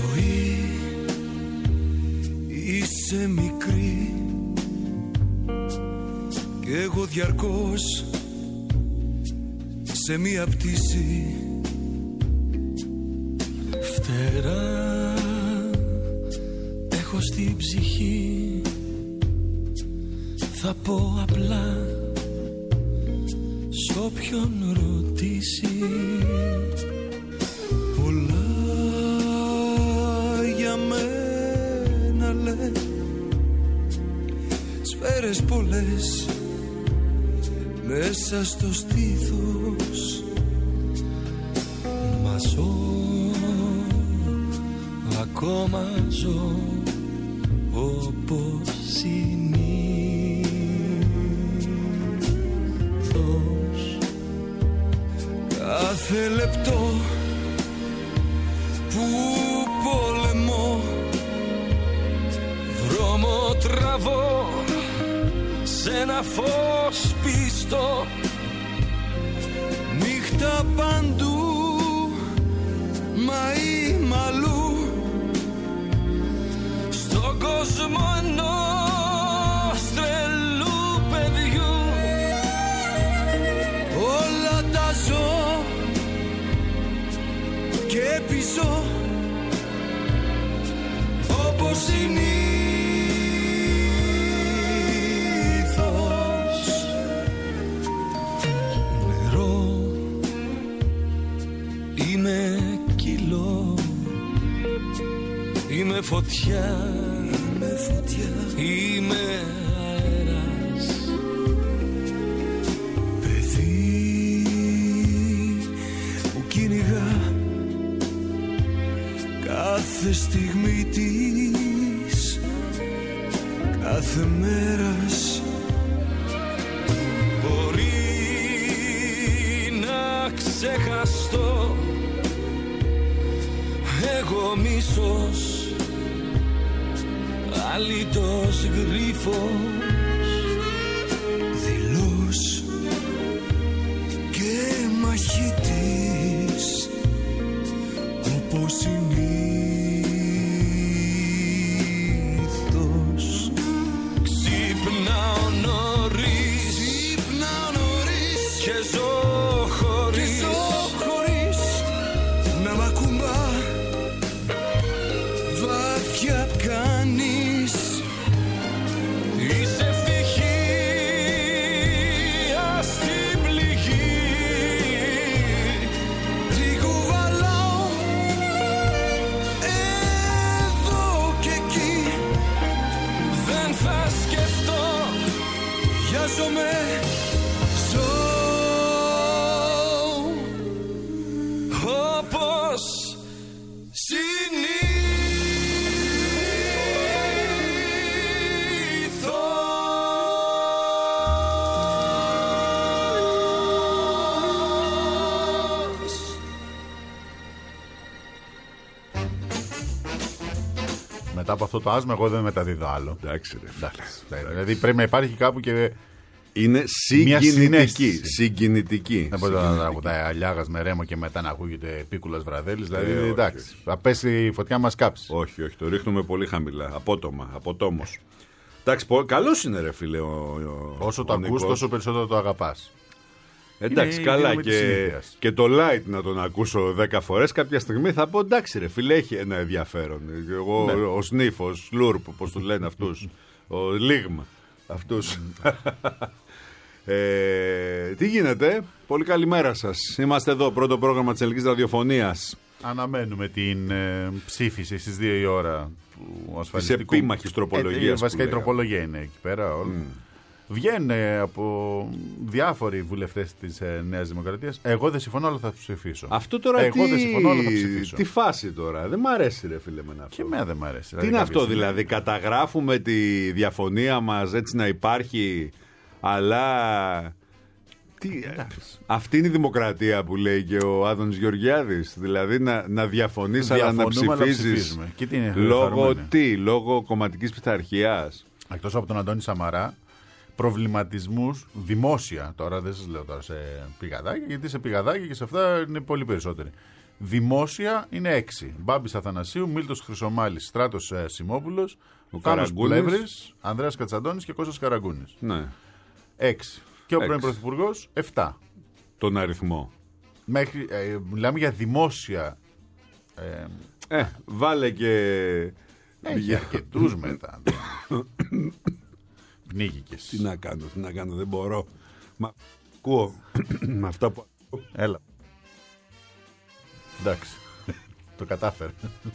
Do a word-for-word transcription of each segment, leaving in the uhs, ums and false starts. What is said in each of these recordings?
Ζωή, είσαι μικρή κι εγώ διαρκώς σε μία πτήση. Φτερά έχω στην ψυχή, θα πω απλά σ' όποιον ρωτήσει. Πολλά για μένα λέ, σφαίρες πολλές μέσα στο στήθος. Μα ζω, ακόμα ζω όπως συνήθως. Κάθε λεπτό που πολεμώ, δρόμο τραβώ σε ένα φως πίστο. Νύχτα παντού, μα ή μαλλού, στον κόσμο ενός τρελού παιδιού. Όλα τα ζω και πίσω όπως συνήθως. Νερό, είμαι κιλό, είμαι φωτιά, είμαι φωτιά, είμαι αέρας. Παιδί που κυνηγά κάθε στιγμή της, κάθε μέρας. Μπορεί να ξεχαστώ, εγώ μίσος, αλήτος γρίφος, δειλός και μαχητής όπως συνήθως. Ξυπνάω νωρίς, ξυπνάω νωρίς και ζω χωρίς, και ζω χωρίς να μ' ακουμπά βάθια κανείς. Είσαι ευτυχία στην πληγή, την κουβαλάω εδώ και εκεί. Δεν θα σκεφτώ, βιάζομαι, ζω όπως μετά από αυτό το άσμα, εγώ δεν μεταδίδω άλλο. Εντάξει, ρε. Εντάξει. Δηλαδή πρέπει να υπάρχει κάπου και. Είναι συγκινητική. Συγκινητική. Δεν μπορεί να τραγουδάει Αλιάγας με Ρέμο και μετά να ακούγεται Πίκουλας Βραδέλης. Δηλαδή Ε, όχι, εντάξει. όχι. Θα πέσει η φωτιά μας κάψει. Όχι, όχι, το ρίχνουμε πολύ χαμηλά. Απότομα, αποτόμως. Εντάξει, καλός είναι ρε φίλε ο, ο, Όσο ο το ακούς, Νίκος. τόσο περισσότερο το αγαπάς. Εντάξει, Είναι η καλά δύναμη της και, συνήθειας. και το light να τον ακούσω δέκα φορές. Κάποια στιγμή θα πω εντάξει ρε φίλε, έχει ένα ενδιαφέρον. Εγώ, Ναι. ο Σνίφ, ο Σλούρπ, όπως τους λένε αυτούς, ο Λίγμ, αυτούς. ε, τι γίνεται, πολύ καλημέρα σας. Είμαστε εδώ, πρώτο πρόγραμμα της Ελληνικής Ραδιοφωνίας. Αναμένουμε την ε, ψήφιση στις δύο η ώρα του ασφαλιστικού. Της επίμαχης τροπολογίας Ε, βασικά που η λέγαμε. τροπολογία είναι εκεί πέρα. Mm. Βγαίνουν ε, από διάφοροι βουλευτές της ε, Νέας Δημοκρατίας. Εγώ δεν συμφωνώ, αλλά θα ψηφίσω. Αυτό τώρα Εγώ τι... δεν συμφωνώ, αλλά θα ψηφίσω. Τι φάση τώρα, δεν μ' αρέσει ρε φίλε εμένα αυτό. Και εμένα δεν μ' αρέσει. Τι είναι αυτό δηλαδή, καταγράφουμε τη διαφωνία μας έτσι να υπάρχει, αλλά... Τι... Αυτή είναι η δημοκρατία που λέει και ο Άδωνης Γεωργιάδης. Δηλαδή να, να διαφωνείς αλλά να ψηφίζεις. Και τι είναι, λόγω τι, λόγω κομματικής πειθαρχίας. Εκτός από τον Αντώνη Σαμαρά, προβληματισμούς δημόσια, τώρα δεν σας λέω τώρα σε πηγαδάκια, γιατί σε πηγαδάκια και σε αυτά είναι πολύ περισσότεροι. Δημόσια είναι έξι. Μπάμπης Αθανασίου, Μίλτος Χρυσομάλης, Στράτος ε, Σιμόπουλος, Ο Θάνος Καραγκούνης. Πλεύρης, Ανδρέας Κατσαντώνης και Κώστας Καραγκούνης. Ναι. Έξι. Και ο Έξι. πρώην Πρωθυπουργός, εφτά. Τον αριθμό. Μέχρι, ε, μιλάμε για δημόσια. Ε, Ε, βάλε και. έχει αρκετούς μετά. Πνίγηκες. Τι να κάνω, τι να κάνω, δεν μπορώ. Μα ακούω με αυτά που. Έλα. Εντάξει. Το κατάφερε.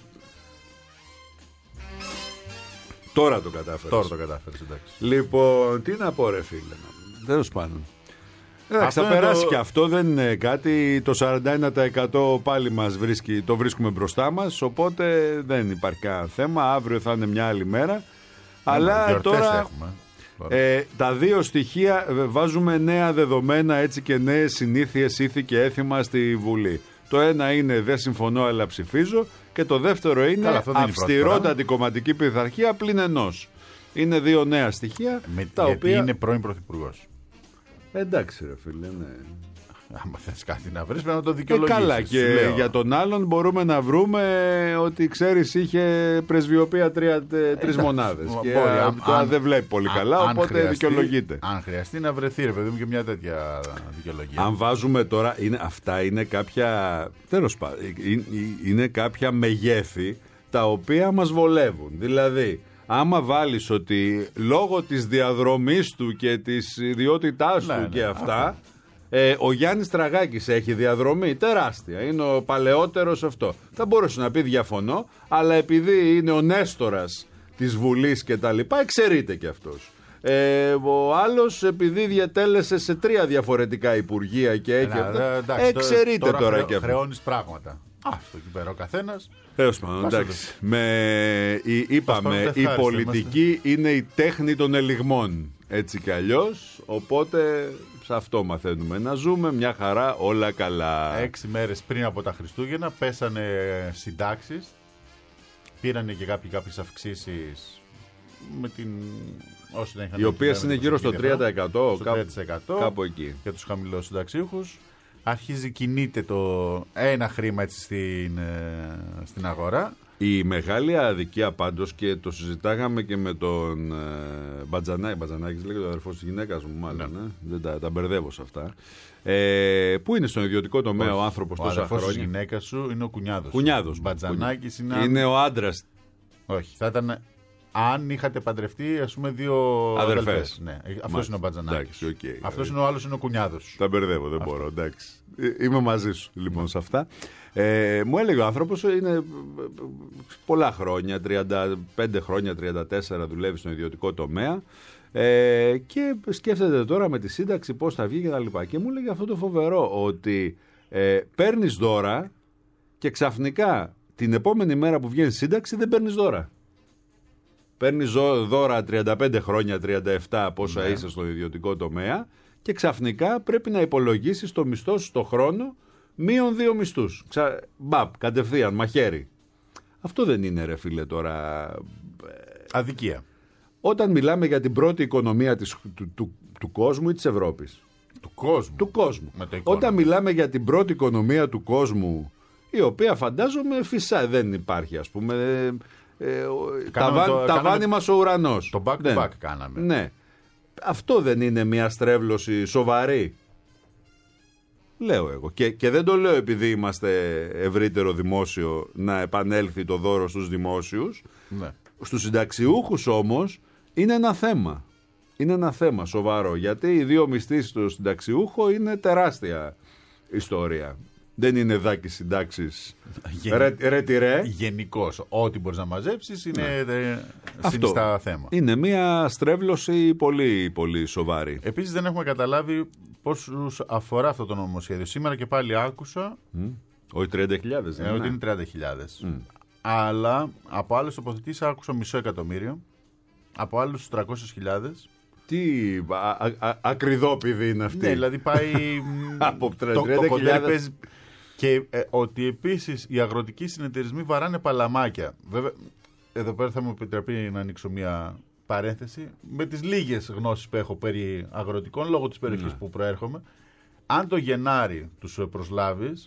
Τώρα το κατάφερες. Τώρα το κατάφερε, εντάξει. Λοιπόν, τι να πω, ρε φίλε. Τέλος πάντων. Εντάξει, Αυτό θα είναι περάσει το- και αυτό, δεν είναι κάτι. Το σαράντα ένα τοις εκατό πάλι μας βρίσκει, το βρίσκουμε μπροστά μας. Οπότε δεν υπάρχει κανένα θέμα. Αύριο θα είναι μια άλλη μέρα. Αλλά Γιορτές τώρα. έχουμε. Ε, τα δύο στοιχεία ε, βάζουμε νέα δεδομένα, έτσι, και νέες συνήθειες, ήθη και έθιμα στη Βουλή. Το ένα είναι δεν συμφωνώ αλλά ψηφίζω, και το δεύτερο είναι Καλά, αυτό δεν είναι η πρώτη αυστηρότατη κομματική πειθαρχία πλην ενός. Είναι δύο νέα στοιχεία Με, τα γιατί οποία... είναι πρώην Πρωθυπουργός. Εντάξει ρε φίλε, ναι. Άμα θες κάτι να βρεις πρέπει να το Ε, δικαιολογήσεις. καλά, σου και λέω. για τον άλλον μπορούμε να βρούμε ότι, ξέρεις, είχε πρεσβειοποία τρία, τρεις μονάδες και μπορεί, α, αν- τώρα αν- δεν βλέπει πολύ αν- καλά, αν οπότε χρειαστεί- δικαιολογείται. Αν χρειαστεί να βρεθεί, ρε παιδί μου, και μια τέτοια δικαιολογία. Αν βάζουμε τώρα, είναι, αυτά είναι κάποια, τέλος πάντων, είναι, είναι κάποια μεγέθη τα οποία μας βολεύουν. Δηλαδή, άμα βάλεις ότι λόγω της διαδρομής του και της ιδιότητάς Ναι, του ναι, και αυτά, αυτό. ε, ο Γιάννης Τραγάκης έχει διαδρομή τεράστια, είναι ο παλαιότερος αυτό. Θα μπορούσε να πει διαφωνώ, αλλά επειδή είναι ο Νέστορας της Βουλής και τα λοιπά, εξαιρείται και αυτός. Ε, ο άλλος, επειδή διατέλεσε σε τρία διαφορετικά υπουργεία και έχει Ε, αυτά, ε, εντάξει, εξαιρείται τώρα, τώρα χρεω- και αυτό. χρεώνεις πράγματα. Α, στο εκεί πέρα ο καθένας. Τέλος πάντων, Πάσο εντάξει. Με, η- είπαμε, Πάσπαμε, η ευχάριστα πολιτική είναι η τέχνη των ελιγμών. Έτσι κι αλλιώς, οπότε σε αυτό μαθαίνουμε να ζούμε, μια χαρά, όλα καλά. Έξι μέρες πριν από τα Χριστούγεννα πέσανε συντάξεις. Πήρανε και κάποιοι κάποιες αυξήσεις με την... όσοι δεν είχαν Οι οποίες κυβέρνηση είναι γύρω στο προσωπική τρία τοις εκατό, στο κάπου, τρία τοις εκατό κάπου εκεί. για τους χαμηλούς συνταξίουχους. Αρχίζει, κινείται το ένα χρήμα έτσι στην, ε, στην αγορά. Η μεγάλη αδικία πάντως, και το συζητάγαμε και με τον ε, Μπατζανάκη, Μπατζανάκης λέγεται, ο αδερφός της γυναίκας μου μάλλον, Ναι. ε, δεν τα, τα μπερδεύω σε αυτά, ε, που είναι στον ιδιωτικό τομέα ο άνθρωπος Ο τόσα αδερφός της χρόνια. γυναίκας σου είναι ο κουνιάδος. Κουνιάδος. Μπατζανάκης είναι... Είναι ο άντρας. Όχι, θα ήταν... Αν είχατε παντρευτεί, ας πούμε, δύο Αδερφές. αδελφές. Ναι, αυτός Μάλιστα. είναι ο Μπατζανάκης. Εντάξει, οκ. Αυτός είναι ο άλλος, είναι ο κουνιάδος σου. Τα μπερδεύω, δεν μπορώ, εντάξει. Ε, Είμαι μαζί σου λοιπόν σε αυτά. Ε, μου έλεγε ο άνθρωπος, είναι ε, πολλά χρόνια, τριάντα πέντε χρόνια, τριάντα τέσσερα δουλεύει στον ιδιωτικό τομέα, ε, και σκέφτεται τώρα με τη σύνταξη πώς θα βγει και τα λοιπά. Και μου έλεγε αυτό το φοβερό, ότι ε, παίρνεις δώρα και ξαφνικά την επόμενη μέρα που βγαίνει σύνταξη δεν παίρνεις δώρα. Παίρνεις δώρα τριάντα πέντε χρόνια, τριάντα επτά, πόσα Ναι. είσαι στον ιδιωτικό τομέα, και ξαφνικά πρέπει να υπολογίσεις το μισθό σου το χρόνο μείον δύο μισθούς. Ξα... Μπαπ, κατευθείαν, μαχαίρι. Αυτό δεν είναι, ρε φίλε, τώρα. Αδικία. Όταν μιλάμε για την πρώτη οικονομία της, του, του, του κόσμου ή της Ευρώπης. Του κόσμου. Του κόσμου. Με το economy. Όταν μιλάμε για την πρώτη οικονομία του κόσμου, η οποία φαντάζομαι φυσά δεν υπάρχει, ας πούμε. Ε, ε, Κάναμε ταβάνι το- ταβάνι κάναμε μας ο ουρανός. Το back to Δεν. back κάναμε. Ναι. Αυτό δεν είναι μια στρέβλωση σοβαρή? Λέω εγώ. Και, και δεν το λέω επειδή είμαστε ευρύτερο δημόσιο να επανέλθει το δώρο στους δημόσιους. Ναι. Στους συνταξιούχους όμως είναι ένα θέμα. Είναι ένα θέμα σοβαρό. Γιατί οι δύο μισθοί στο συνταξιούχο είναι τεράστια ιστορία. Δεν είναι δάκι συντάξεις Γεν- ρε, ρε τι ρε. Γενικώς, ό,τι μπορείς να μαζέψεις είναι ε, Αυτό συνιστά θέμα. είναι μια στρέβλωση πολύ, πολύ σοβαρή. Επίσης δεν έχουμε καταλάβει πόσους αφορά αυτό το νομοσχέδιο. Σήμερα και πάλι άκουσα Όχι τριάντα χιλιάδες. ε, ότι είναι τριάντα χιλιάδες. Αλλά από άλλες τοποθετήσεις άκουσα μισό εκατομμύριο. Από άλλους τριακόσιες χιλιάδες. Τι α, α, α, ακριδόπηδη είναι αυτή. Ναι, δηλαδή πάει. Από το, τριάντα το κοντέρι χιλιάδες. παίζει. Και ε, ότι επίσης οι αγροτικοί συνεταιρισμοί βαράνε παλαμάκια. Βέβαια, εδώ πέρα θα μου επιτραπεί να ανοίξω μια παρένθεση. Με τις λίγες γνώσεις που έχω περί αγροτικών, λόγω της περιοχής Ναι. που προέρχομαι, αν το Γενάρη τους προσλάβεις,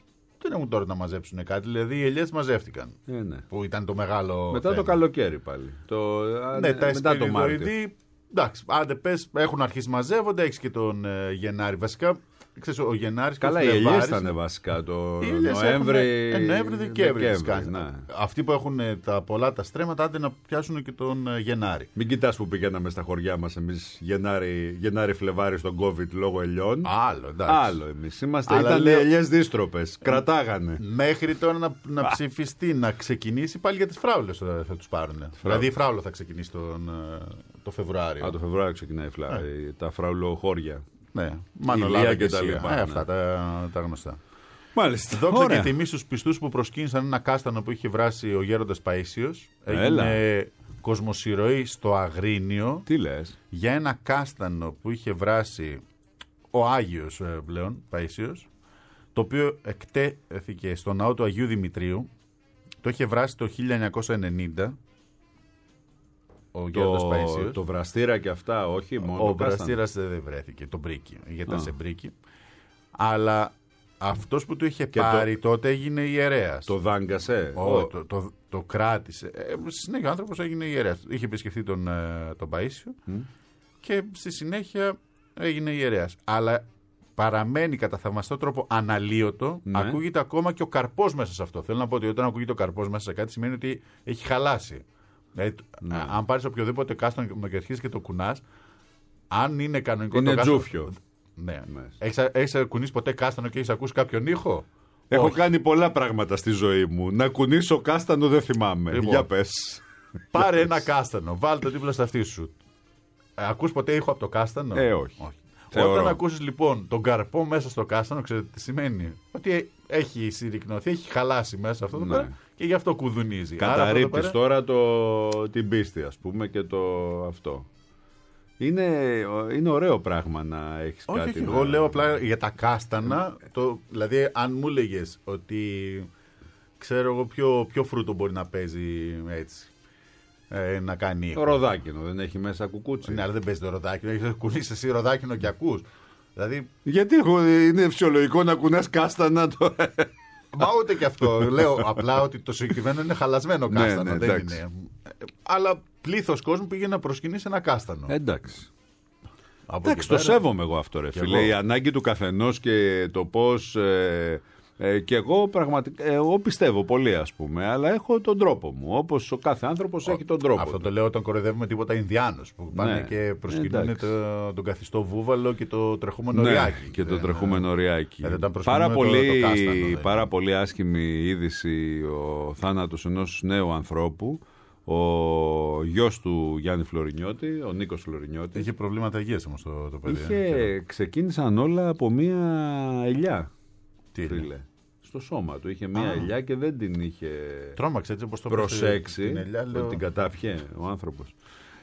δεν έχουν τώρα να μαζέψουν κάτι. Δηλαδή οι ελιές μαζεύτηκαν. Ε, ναι. Που ήταν το μεγάλο. Μετά θέμα. Το καλοκαίρι πάλι. Το, Ναι, τα μετά το Μάρτιο. Εντάξει, άντε πες, έχουν αρχίσει μαζεύονται, έχει και τον ε, Γενάρη. Βασικά, ξέρεις, ο Γενάρης. Καλά, οι ελιές ήταν βασικά το Νοέμβρη. Ε, Νοέμβρη, Δεκέμβρη. Ναι. Αυτοί που έχουν ε, τα πολλά τα στρέμματα, άντε να πιάσουν και τον ε, Γενάρη. Μην κοιτάς που πηγαίναμε στα χωριά μας εμείς Γενάρη, Γενάρη Φλεβάρη στον COVID λόγω ελιών. Άλλο, εντάξει. Άλλο εμείς. Είμαστε, Αλλά ήταν λέω... ελιές δύστροπες. Κρατάγανε. Μέχρι τώρα να, να ψηφιστεί, να ξεκινήσει πάλι για τις φράουλες θα, θα τους πάρουν. Δηλαδή η φράουλο θα ξεκινήσει τον, το Φεβρουάριο. Α, το Φεβρουάριο ξεκινάει η φλά, ε. τα φραουλοχώρια. Ναι, Μανολάδα και τα λοιπά. Ε, αυτά τα, τα γνωστά. Μάλιστα. Δόξα και τιμή στους πιστούς που προσκύνησαν ένα κάστανο που είχε βράσει ο γέροντας Παΐσιος. Έγινε κοσμοσυρωή στο Αγρίνιο. Τι λες? Για ένα κάστανο που είχε βράσει ο Άγιος πλέον Παΐσιος, το οποίο εκτέθηκε στο ναό του Αγίου Δημητρίου. Το είχε βράσει το χίλια εννιακόσια ενενήντα. Ο το, το βραστήρα και αυτά, όχι μόνο. Ο βραστήρας δεν βρέθηκε, το μπρίκι, γιατί ήταν σε μπρίκι. Αλλά αυτός που το είχε και πάρει το... τότε έγινε ιερέας. Το δάγκασε. Ο, ο... Το, το, το κράτησε. Ε, στη συνέχεια ο άνθρωπος έγινε ιερέας. Είχε επισκεφθεί τον, τον Παΐσιο mm. και στη συνέχεια έγινε ιερέας. Αλλά παραμένει κατά θαυμαστό τρόπο αναλύωτο. Ναι. Ακούγεται ακόμα και ο καρπός μέσα σε αυτό. Θέλω να πω ότι όταν ακούγεται ο καρπός μέσα σε κάτι σημαίνει ότι έχει χαλάσει. Δηλαδή, ναι. Αν πάρεις οποιοδήποτε κάστανο και αρχίσεις και το κουνάς, αν είναι κανονικό είναι το κάστανο. τζούφιο. Ναι. Έχεις, έχεις κουνήσει ποτέ κάστανο και έχεις ακούσει κάποιον ήχο? Έχω Όχι. κάνει πολλά πράγματα στη ζωή μου. Να κουνήσω κάστανο δεν θυμάμαι. Λοιπόν, για πες. Πάρε ένα κάστανο, βάλ το δίπλα στα αυτή σου. Ε, ακούς ποτέ ήχο από το κάστανο? Ε, όχι. όχι. Θεωρώ. Όταν ακούσεις λοιπόν τον καρπό μέσα στο κάστανο, ξέρετε τι σημαίνει? Ότι έχει συρρυκνωθεί, έχει χαλάσει μέσα αυτό το ναι. πέρα και γι' αυτό κουδουνίζει. Καταρρίπτεις πέρα... τώρα το... την πίστη, ας πούμε, και το αυτό. Είναι, είναι ωραίο πράγμα να έχεις όχι, κάτι. Όχι, να... εγώ λέω απλά για τα κάστανα. Το, δηλαδή, αν μου έλεγες ότι ξέρω εγώ ποιο, ποιο φρούτο μπορεί να παίζει έτσι. Ε, να κάνει. Το ροδάκινο δεν έχει μέσα κουκούτσι. Ναι, αλλά δεν παίζει το ροδάκινο. Έχεις κουνήσει εσύ ροδάκινο και ακούς. Δηλαδή... Γιατί είναι φυσιολογικό να κουνάς κάστανα τώρα. Μα ούτε και αυτό. Λέω απλά ότι το συγκεκριμένο είναι χαλασμένο κάστανο. Ναι, ναι, δεν είναι. Αλλά πλήθος κόσμου πήγε να προσκυνήσει ένα κάστανο. Εντάξει. Από Εντάξει, το πέρα... σέβομαι εγώ αυτό, ρε φίλε. Η ανάγκη του καθενός και το πώς. Ε, ε, και εγώ πραγματικά. Ε, εγώ πιστεύω πολύ, ας πούμε, αλλά έχω τον τρόπο μου. Όπως ο κάθε άνθρωπος έχει τον τρόπο. Αυτό του. το λέω όταν κοροϊδεύουμε τίποτα Ινδιάνους που πάνε ναι. και προσκυνούν το, τον καθιστό βούβαλο και το τρεχούμενο ναι, ριάκι. Και το τρεχούμενο ριάκι. Ε, πάρα, πολύ, το, το κάστανο, πάρα πολύ άσχημη είδηση ο θάνατος ενός νέου ανθρώπου. Ο γιος του Γιάννη Φλωρινιώτη, ο Νίκος Φλωρινιώτη. Είχε προβλήματα υγείας όμως το, το παιδί. Είχε, ξεκίνησαν όλα από μία ελιά. Τι φίλε. Στο σώμα του είχε μία Α. ελιά και δεν την είχε τρόμαξε, έτσι, όπως το προσέξει την ελιά, λέω... την κατάφιε ο άνθρωπος.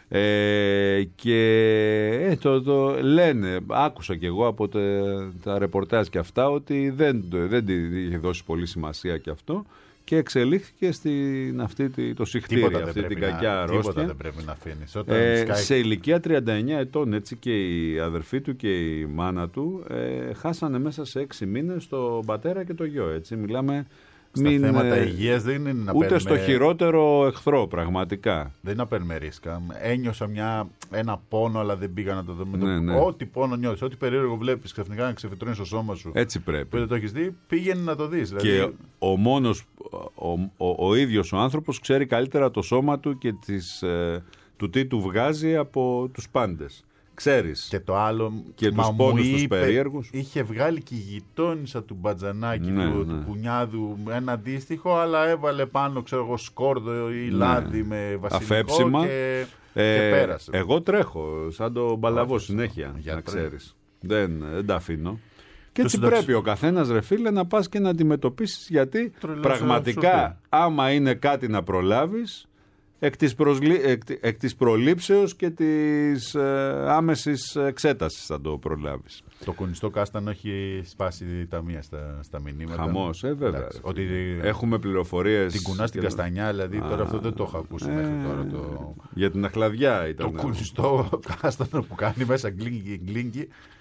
Ε, και ε, το, το λένε, άκουσα κι εγώ από τα, τα ρεπορτάζ και αυτά ότι δεν, δεν την είχε δώσει πολύ σημασία και αυτό και εξελίχθηκε στην αυτή το συχτήρι, αυτή την κακιά αρρώστια. Τίποτα δεν πρέπει να αφήνεις. Ε, σκάει... Σε ηλικία τριάντα εννιά ετών, έτσι, και η αδερφή του και η μάνα του ε, χάσανε μέσα σε έξι μήνες τον πατέρα και το γιο. Έτσι. Μιλάμε στα μην, θέματα ε, υγείας δεν είναι να ούτε παίρνουμε... στο χειρότερο εχθρό, πραγματικά. Δεν είναι να παίρνουμε ρίσκα. Ένιωσα μια, ένα πόνο, αλλά δεν πήγα να το δω. Ναι, το... ναι. Ό,τι πόνο νιώθεις, ό,τι περίεργο βλέπεις, ξαφνικά να ξεφυτρώνει στο σώμα σου. Έτσι πρέπει. Που δεν το έχεις δει, πήγαινε να το δεις. Δηλαδή... Και ο μόνος, ο, ο, ο ίδιος ο άνθρωπος ξέρει καλύτερα το σώμα του και τις, ε, του τι του βγάζει από τους πάντες. Ξέρεις. Και το άλλο, και τους πόνους τους περίεργους. Είχε βγάλει και η γειτόνισσα του Μπατζανάκη, ναι, του, ναι. του κουνιάδου, ένα αντίστοιχο, αλλά έβαλε πάνω, ξέρω εγώ, σκόρδο ή λάδι, ναι, με βασιλικό. Αφέψιμα. Και, ε, και πέρασε. Εγώ τρέχω σαν τον Μπαλαβό συνέχεια, για να τρέ. ξέρεις. Δεν, δεν τα αφήνω. Και έτσι συνταξ... πρέπει ο καθένας, ρε φίλε, να πας και να αντιμετωπίσεις, γιατί Τρελός, πραγματικά άμα είναι κάτι να προλάβεις, εκ της, προσλή... εκ... εκ της προλήψεως και της ε, άμεσης εξέτασης θα το προλάβεις. Το κουνιστό κάστανο έχει σπάσει τα μία στα, στα μηνύματα. Χαμός, ε, βέβαια. Εντάξει, ότι έχουμε πληροφορίες. την κουνά στην καστανιά, δηλαδή. Α, τώρα αυτό δεν το έχω ακούσει ε, μέχρι τώρα. Το... Για την αχλαδιά ήταν. Το κουνιστό κάστανο που κάνει μέσα γκλίνγκι, γκλίνγκι.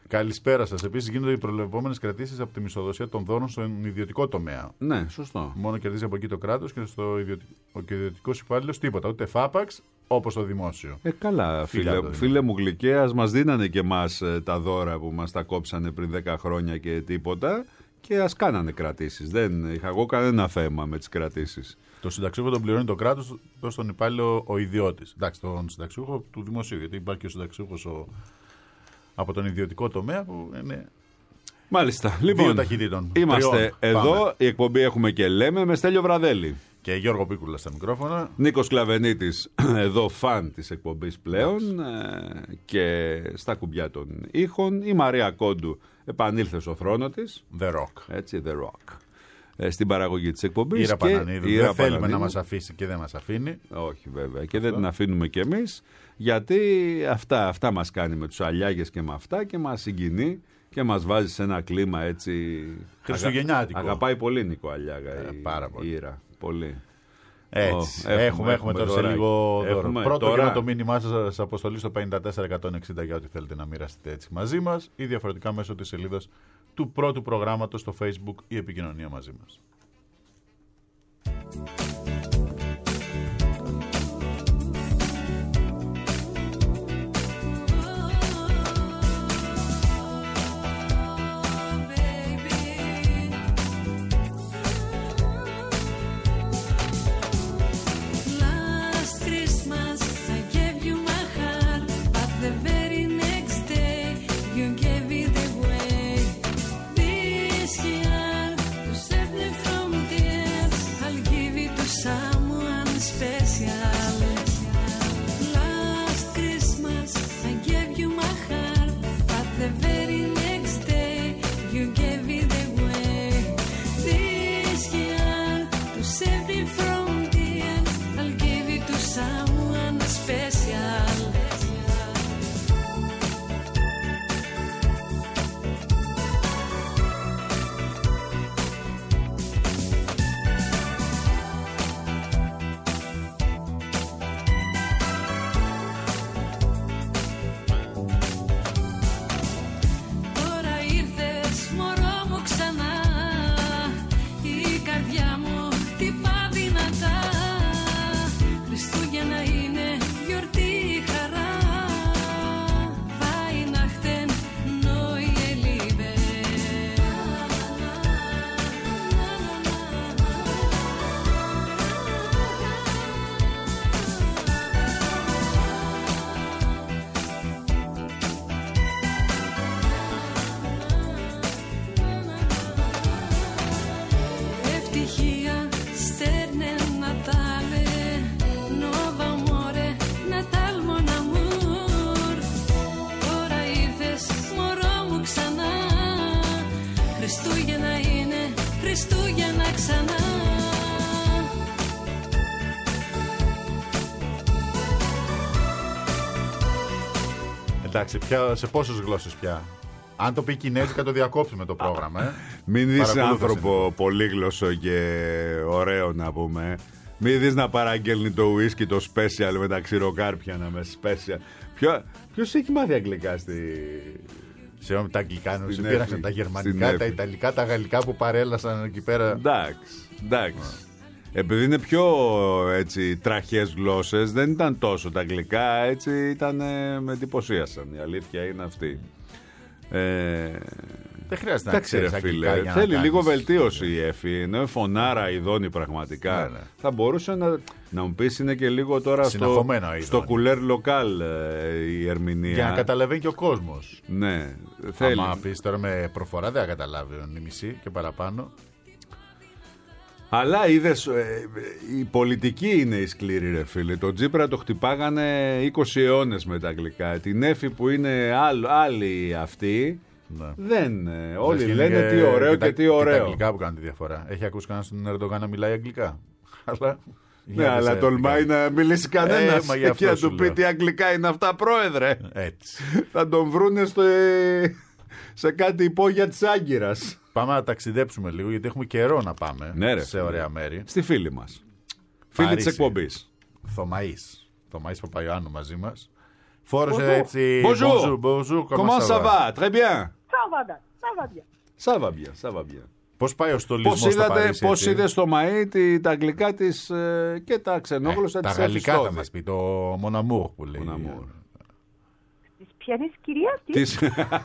Καλησπέρα σας. Επίσης, γίνονται οι προβλεπόμενες κρατήσεις από τη μισθοδοσία των δώρων στον ιδιωτικό τομέα. Ναι, σωστό. Μόνο κερδίζει από εκεί το κράτος και στο ιδιωτικό, ο ιδιωτικός υπάλληλος τίποτα. Ούτε φάπαξ όπως το δημόσιο. Ε, καλά, φίλε, Φιλιά, φίλε μου γλυκαίας, μας δίνανε και εμάς ε, τα δώρα που μας τα κόψανε πριν δέκα χρόνια και τίποτα. Και ας κάνανε κρατήσεις. Δεν είχα εγώ κανένα θέμα με τις κρατήσεις. Το συνταξιούχο τον πληρώνει το κράτος, τόσο τον υπάλληλο ο ιδιώτης. Εντάξει, τον συνταξιούχο του δημοσίου. Γιατί υπάρχει και ο συνταξιούχος ο... από τον ιδιωτικό τομέα που είναι. Μάλιστα. Δύο Λοιπόν, ταχυτήτων. είμαστε Τριών. εδώ. Πάμε. Η εκπομπή έχουμε και λέμε με Στέλιο Βραδέλη. Και Γιώργο Πίκουλα στα μικρόφωνα. Νίκος Κλαβενίτης, εδώ φαν της εκπομπής πλέον ε, και στα κουμπιά των ήχων. Η Μαρία Κόντου επανήλθε στο θρόνο της. The Rock. Έτσι, The Rock. Ε, στην παραγωγή της εκπομπής. Ήρα και Πανανίδου. Ήρα Δεν θέλουμε Πανανίδου. να μας αφήσει και δεν μας αφήνει. Όχι βέβαια. Και δεν την αφήνουμε κι εμείς. Γιατί αυτά, αυτά μας κάνει με τους αλιάγες και με αυτά και μας συγκινεί και μας βάζει σε ένα κλίμα έτσι. Χριστουγεννιάτικο. Αγα... Αγαπάει πολύ Νίκο Αλιάγα. Ε, η... πάρα πολύ. η Ήρα. Πολύ. Έτσι. Oh, έχουμε, έχουμε, έχουμε, έχουμε τώρα δωράκι. σε λίγο δώρο. Έχουμε Πρώτο τώρα. γύρω το μήνυμά σας σε αποστολή στο πέντε τέσσερα εκατόν εξήντα για ό,τι θέλετε να μοιραστείτε έτσι μαζί μας ή διαφορετικά μέσω της σελίδας του πρώτου προγράμματος στο Facebook η επικοινωνία μαζί μας. Εντάξει, πια, σε πόσες γλώσσες πια. Αν το πει κινέζικα το διακόψουμε το πρόγραμμα. Ε. Μην δεις άνθρωπο πολύγλωσσο και ωραίο να πούμε. Μην δεις να παραγγέλνει το ουίσκι το special με τα ξηροκάρπια να με special. Ποιο, ποιος έχει μάθει αγγλικά στη... Σε τα αγγλικά, στην πήραξαν Εφη, τα στην γερμανικά, Εφη. τα ιταλικά, τα γαλλικά που παρέλασαν εκεί πέρα. Εντάξει, εντάξει. Επειδή είναι πιο έτσι τραχές γλώσσες, δεν ήταν τόσο τα αγγλικά, έτσι ήταν, με εντυπωσίασαν. Η αλήθεια είναι αυτή. Ε, Δεν χρειάζεται να εντάξει, ρε ξέρεις φίλε, αγγλικά για να θέλει κάνεις. λίγο βελτίωση η Εφη. Ενώ φωνάρα ειδώνει πραγματικά. Ναι, ναι. Θα μπορούσε να, να μου πεις είναι και λίγο τώρα στο, Συναχωμένο ειδώνει. στο κουλέρ λοκάλ ε, η ερμηνεία. Για να καταλαβαίνει και ο κόσμος. Ναι, θέλει. Άμα πεις τώρα με προφορά δεν θα καταλάβει η μισή και παραπάνω. Αλλά είδες, ε, η πολιτική είναι η σκληρή ρε φίλε. Το Τζίπρα το χτυπάγανε είκοσι αιώνες με τα αγγλικά. Την Εφη που είναι άλλο, άλλη αυτή, Ναι. δεν. ε, Όλοι Λες λένε είναι τι ωραίο και, τα- τι ωραίο. Και τα αγγλικά που κάνουν τη διαφορά. Έχει ακούσει κανένα τον Ερντογάν να μιλάει αγγλικά. Αλλά. Ναι, αλλά τολμάει να μιλήσει κανένας Ε, μα γι' και αυτό να σου του πει λέω. τι αγγλικά είναι αυτά, πρόεδρε. Έτσι. Θα τον βρούνε στο, σε κάτι υπόγεια της Άγκυρας. Πάμε να ταξιδέψουμε λίγο γιατί έχουμε καιρό να πάμε Ναι, ρε, σε φίλε. ωραία μέρη. Στη φίλη μας. Φίλη της Παρίσι. εκπομπής. Θωμαής. Θωμαής Παπαϊωάννου μαζί μας. Φόρεσε έτσι. Bonjour. Bonjour. Comment ça va? Très bien. Ça va bien. Ça va bien. Ça va bien, ça va bien. Πώς πάει ο στολισμός Πώς στο είδατε, Παρίσι? πώς είδε στο Μαΐ τη, τα αγγλικά της ε, και τα ξενόγλωσσα ε, της τα γαλλικά θα Εφιστόδη. μας πει, το Mon Amour που λέει. Mon Amour. Της ποιανής κυρία αυτή? Της...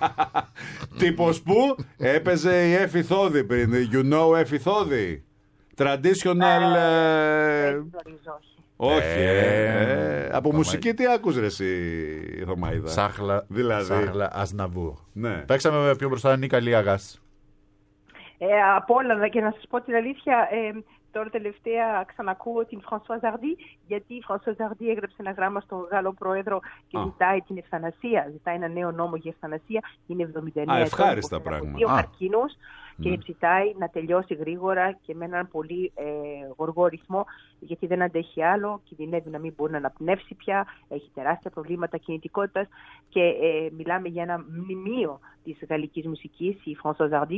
Τύπος που έπαιζε η Εφηθόδη πριν. You know Εφηθόδη. Traditional... ε, Δεν γνωρίζω, όχι. όχι. Ε, ε, ε, από το μουσική Μαΐ. τι άκους ρε εσύ Θωμαίδα? Σάχλα, Δηλαδή. Σάχλα Ασναβούρ. Ναι. Παίξαμε με πιο μπροστά Νίκα Λιάγας. Ε, από όλα, και να σας πω την αλήθεια, ε, τώρα τελευταία ξανακούω την Françoise Hardy, γιατί η Françoise Hardy έγραψε ένα γράμμα στον Γάλλο Πρόεδρο και Α. ζητάει την ευθανασία, ζητάει ένα νέο νόμο για ευθανασία. Είναι εβδομήντα εννέα Α, ετών, ευχάριστα υποφέρει από πράγματα. δύο Α. καρκίνους και ζητάει να τελειώσει γρήγορα και με έναν πολύ ε, γοργό ρυθμό, γιατί δεν αντέχει άλλο, κινδυνεύει να μην μπορεί να αναπνεύσει πια, έχει τεράστια προβλήματα κινητικότητας και ε, μιλάμε για ένα μνημείο της γαλλικής μουσικής, η Françoise Hardy,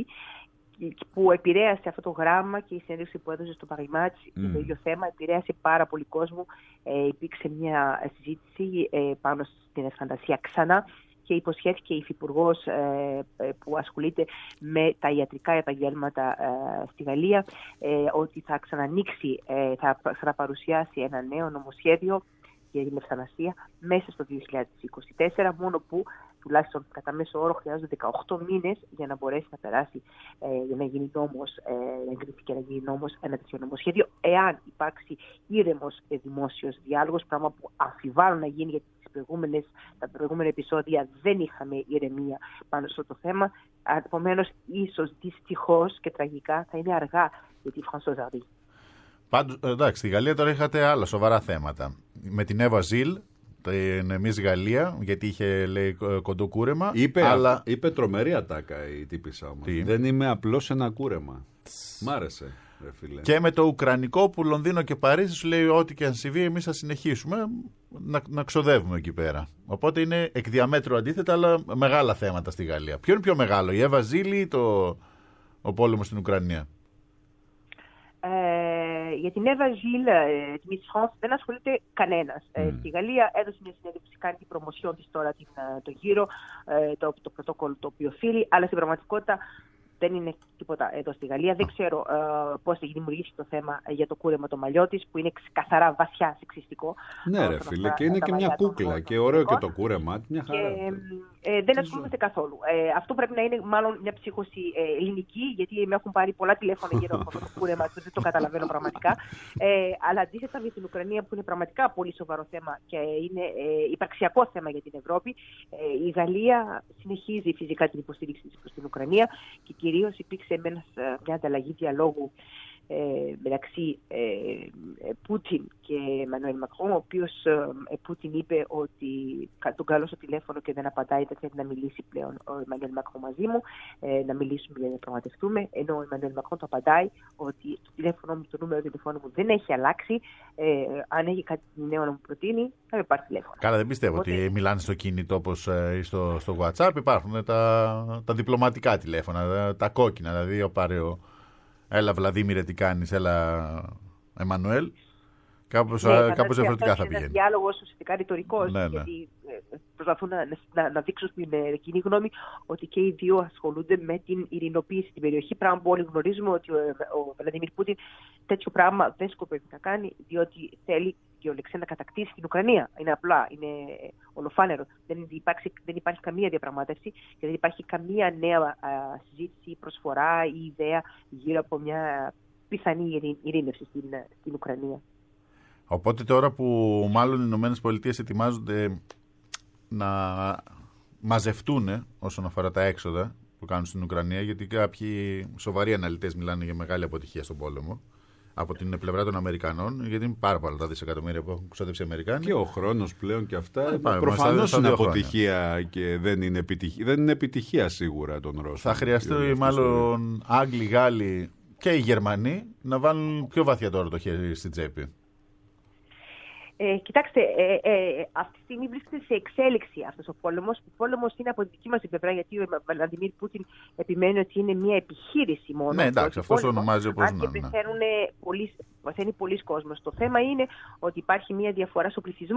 που επηρέασε αυτό το γράμμα και η συνέντευξη που έδωσε στο Παριμάτς mm. το ίδιο θέμα, επηρέασε πάρα πολύ κόσμο. Ε, υπήρξε μια συζήτηση ε, πάνω στην ευθανασία ξανά και υποσχέθηκε η υφυπουργός ε, ε, που ασχολείται με τα ιατρικά επαγγέλματα ε, στη Γαλλία ε, ότι θα ξανανοίξει, ε, θα, θα παρουσιάσει ένα νέο νομοσχέδιο για την ευθανασία μέσα στο δύο χιλιάδες είκοσι τέσσερα, μόνο που τουλάχιστον κατά μέσο όρο χρειάζονται δεκαοκτώ μήνες για να μπορέσει να περάσει, ε, για να γίνει νόμος, ε, να εγκριθεί και να γίνει νόμος ένα τέτοιο νομοσχέδιο, εάν υπάρξει ήρεμος ε, δημόσιος διάλογος, πράγμα που αμφιβάλλω να γίνει, γιατί τις προηγούμενες, τα προηγούμενα επεισόδια δεν είχαμε ηρεμία πάνω στο το θέμα. Επομένως, ίσως δυστυχώς και τραγικά θα είναι αργά για τη Françoise Hardy. Πάντως, εντάξει, στη Γαλλία τώρα είχατε άλλα σοβαρά θέματα. Με την Εύα Ζιλ, την Miss Γαλλία, γιατί είχε, λέει, κοντό κούρεμα. Είπε, αλλά... είπε τρομερή ατάκα η τύπισσα όμως. Δεν είμαι απλώς ένα κούρεμα. Μ' άρεσε, ρε φίλε. Και με το Ουκρανικό που Λονδίνο και Παρίσι σου λέει ό,τι και αν συμβεί, εμείς θα συνεχίσουμε να, να ξοδεύουμε εκεί πέρα. Οπότε είναι εκ διαμέτρου αντίθετα, αλλά μεγάλα θέματα στη Γαλλία. Ποιο είναι πιο μεγάλο, η Εύα Ζιλ ή το, ο πόλεμος στην Ουκρανία? Ε, για την Εύα Ζιλ, ε, τη Miss France, δεν ασχολείται κανένας. Mm. Ε, στη Γαλλία έδωσε μια συνέντευξη, κάνει την προμοσιόν της τώρα την, το γύρο, ε, το, το πρωτόκολλο το οποίο οφείλει, αλλά στην πραγματικότητα δεν είναι τίποτα εδώ στη Γαλλία. Δεν ξέρω ε, πώς θα δημιουργήσει το θέμα για το κούρεμα των μαλλιών της, που είναι καθαρά βαθιά σεξιστικό. Ναι, ρε φίλε, και είναι και μια κούκλα και ωραίο και το κούρεμα. Μια χαρά. Και, ε, δεν ασχολούμαστε καθόλου. Ε, αυτό πρέπει να είναι μάλλον μια ψύχωση ε, ελληνική, γιατί με έχουν πάρει πολλά τηλέφωνα γύρω από αυτό το κούρεμα, δεν το καταλαβαίνω πραγματικά. Ε, αλλά αντίθετα με την Ουκρανία, που είναι πραγματικά πολύ σοβαρό θέμα και είναι ε, υπαρξιακό θέμα για την Ευρώπη, ε, η Γαλλία συνεχίζει φυσικά την υποστήριξη της προς την Ουκρανία και κυρίως υπήρξε μια ανταλλαγή διαλόγου ε, μεταξύ ε, Πούτιν και Εμμανουέλ Μακρόν, ο οποίος ε, Πούτιν είπε ότι τον καλώ στο τηλέφωνο και δεν απαντάει, δεν θέλει να μιλήσει πλέον ο Εμμανουέλ Μακρόν μαζί μου, ε, να μιλήσουμε για να πραγματευτούμε, ενώ ο Εμμανουέλ Μακρόν το απαντάει ότι το τηλέφωνο μου, το νούμερο τηλεφώνου μου δεν έχει αλλάξει, ε, αν έχει κάτι νέο να μου προτείνει θα με πάρει τηλέφωνο. Καλά, δεν πιστεύω Οπότε... ότι μιλάνε στο κινητό όπως ε, στο, στο WhatsApp, υπάρχουν τα, τα διπλωματικά τηλέφωνα, τα, τα κόκκινα, δηλαδή ο πάρε ο έλα Βλαδίμηρε τι κάνεις, έλα Εμμανουέλ. Κάπως, ναι, κάπως διαφορετικά θα πηγαίνει. Είναι ένας διάλογος ουσιαστικά ρητορικός, ναι, ναι. γιατί προσπαθούν να, να, να δείξουν στην κοινή γνώμη ότι και οι δύο ασχολούνται με την ειρηνοποίηση στην περιοχή. Πράγμα που όλοι γνωρίζουμε ότι ο, ο Βλαντιμίρ Πούτιν τέτοιο πράγμα δεν σκοπεύει να κάνει, διότι θέλει και ο Λεξέ να κατακτήσει την Ουκρανία. Είναι απλά, είναι ολοφάνερο. Δεν υπάρχει, δεν υπάρχει καμία διαπραγμάτευση και δεν υπάρχει καμία νέα α, συζήτηση, προσφορά ή ιδέα γύρω από μια πιθανή ειρήνευση στην, στην Ουκρανία. Οπότε τώρα που μάλλον οι Ηνωμένες Πολιτείες ετοιμάζονται να μαζευτούν όσον αφορά τα έξοδα που κάνουν στην Ουκρανία, γιατί κάποιοι σοβαροί αναλυτές μιλάνε για μεγάλη αποτυχία στον πόλεμο από την πλευρά των Αμερικανών, γιατί είναι πάρα πολλά τα δισεκατομμύρια που έχουν ξοδέψει οι Αμερικάνοι. Και ο χρόνος πλέον και αυτά. Προφανώς είναι αποτυχία και δεν είναι επιτυχία, δεν είναι επιτυχία σίγουρα των Ρώσων. Θα χρειαστεί μάλλον Άγγλοι, Γάλλοι και οι Γερμανοί να βάλουν πιο βαθιά τώρα το χέρι στην τσέπη. Ε, κοιτάξτε, ε, ε, αυτή τη στιγμή βρίσκεται σε εξέλιξη αυτός ο πόλεμος. Ο πόλεμος είναι από τη δική μας πλευρά, γιατί ο Βλαντιμίρ Πούτιν επιμένει ότι είναι μια επιχείρηση μόνο. Ναι, εντάξει, αυτό το ονομάζει όπως να είναι. Πεθαίνει πολλοί κόσμος. Το θέμα είναι ότι υπάρχει μια διαφορά στο πληθυσμό.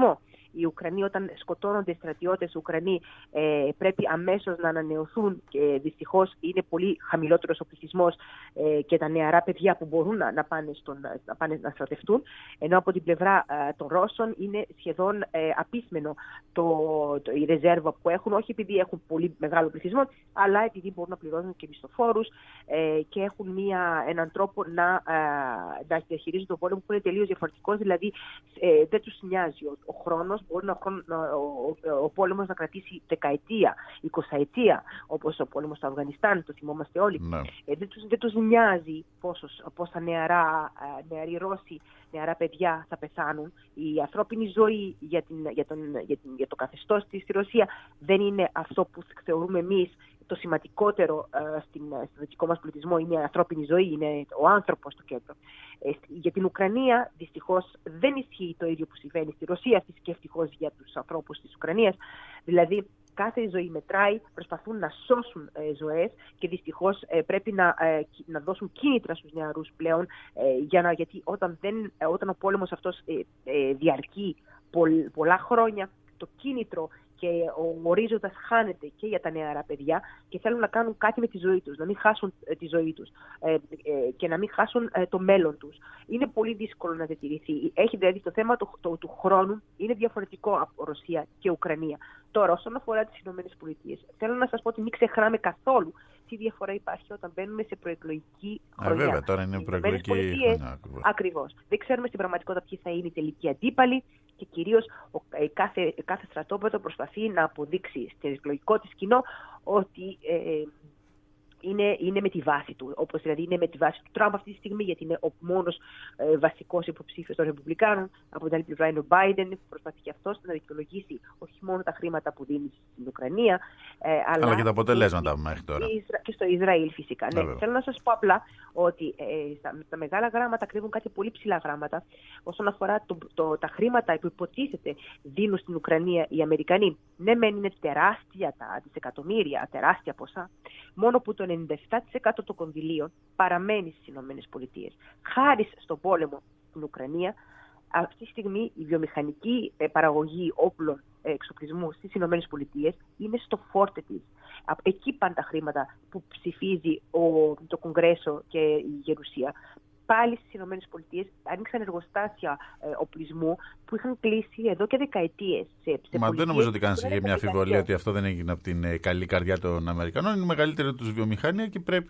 Οι Ουκρανοί, όταν σκοτώνονται οι στρατιώτες Ουκρανοί, ε, πρέπει αμέσως να ανανεωθούν και δυστυχώς είναι πολύ χαμηλότερος ο πληθυσμός ε, και τα νεαρά παιδιά που μπορούν να, να, πάνε, στον, να, πάνε να στρατευτούν. Ενώ από την πλευρά ε, των Ρώσων είναι σχεδόν ε, απίσμενο το, το, η ρεζέρβα που έχουν, όχι επειδή έχουν πολύ μεγάλο πληθυσμό, αλλά επειδή μπορούν να πληρώνουν και μισθοφόρους ε, και έχουν μια, έναν τρόπο να, ε, να διαχειρίζουν τον πόλεμο που είναι τελείως διαφορετικός. Δηλαδή ε, δεν τους νοιάζει ο, ο χρόνος, μπορεί να, ο, ο, ο πόλεμος να κρατήσει δεκαετία, εικοσαετία, όπως ο πόλεμος στο Αφγανιστάν, το θυμόμαστε όλοι. Ναι. Ε, δεν, τους, δεν τους νοιάζει πόσος, πόσα νεαρά, νεαροί Ρώσοι, νεαρά παιδιά θα πεθάνουν. Η ανθρώπινη ζωή για, την, για, τον, για, την, για το καθεστώς της στη Ρωσία δεν είναι αυτό που θεωρούμε εμείς το σημαντικότερο ε, στην, στο δυτικό μας πολιτισμό. Είναι η ανθρώπινη ζωή, είναι ο άνθρωπος στο κέντρο. Ε, για την Ουκρανία δυστυχώς δεν ισχύει το ίδιο που συμβαίνει στη Ρωσία, και ευτυχώς για τους ανθρώπους της Ουκρανίας. Δηλαδή κάθε ζωή μετράει, προσπαθούν να σώσουν ε, ζωές και δυστυχώς ε, πρέπει να, ε, να δώσουν κίνητρα στους νεαρούς πλέον, ε, για να, γιατί όταν, δεν, ε, όταν ο πόλεμος αυτός ε, ε, διαρκεί πολλ, πολλά χρόνια, το κίνητρο και ο ορίζοντας χάνεται και για τα νεαρά παιδιά και θέλουν να κάνουν κάτι με τη ζωή τους, να μην χάσουν ε, τη ζωή τους ε, ε, και να μην χάσουν ε, το μέλλον τους. Είναι πολύ δύσκολο να διατηρηθεί. Έχει δηλαδή το θέμα του, το, του χρόνου είναι διαφορετικό από Ρωσία και Ουκρανία. Τώρα, όσον αφορά τις ΗΠΑ, θέλω να σας πω ότι μην ξεχνάμε καθόλου τι διαφορά υπάρχει όταν μπαίνουμε σε προεκλογική χρονιά. Ε, βέβαια, τώρα είναι προεκλογική χρονιά. Ακριβώς. Δεν ξέρουμε στην πραγματικότητα ποιοι θα είναι οι τελικοί αντίπαλοι και κυρίως ο, ε, κάθε, κάθε στρατόπεδο προσπαθεί να αποδείξει στο εκλογικό της κοινό ότι ε, είναι, είναι με τη βάση του. Όπως δηλαδή είναι με τη βάση του Τραμπ αυτή τη στιγμή, γιατί είναι ο μόνος ε, βασικός υποψήφιος των Ρεπουμπλικάνων. Από την άλλη πλευρά είναι ο Biden, προσπαθεί και αυτός να δικαιολογήσει όχι μόνο τα χρήματα που δίνει στην Ουκρανία, ε, αλλά, αλλά και τα αποτελέσματα και, μέχρι τώρα. Και στο Ισραήλ φυσικά. Ναι, θέλω να σας πω απλά ότι ε, στα, τα μεγάλα γράμματα κρύβουν κάτι πολύ ψηλά γράμματα όσον αφορά το, το, τα χρήματα που υποτίθεται δίνουν στην Ουκρανία οι Αμερικανοί. Ναι, μεν είναι τεράστια τα δισεκατομμύρια, τεράστια ποσά, μόνο που το ενενήντα επτά τοις εκατό των κονδυλίων παραμένει στις ΗΠΑ. Χάρη στον πόλεμο στην Ουκρανία, αυτή τη στιγμή η βιομηχανική παραγωγή όπλων εξοπλισμού στις ΗΠΑ είναι στο φόρτε της. Εκεί πάνε τα χρήματα που ψηφίζει ο, το Κογκρέσο και η Γερουσία. Πάλι στις ΗΠΑ άνοιξαν εργοστάσια ε, οπλισμού που είχαν κλείσει εδώ και δεκαετίες. Σε, σε Μα δεν νομίζω ότι κανείς είχε μια αμφιβολία ότι αυτό δεν έγινε από την ε, καλή καρδιά των Αμερικανών. Είναι η μεγαλύτερη τους βιομηχανία και πρέπει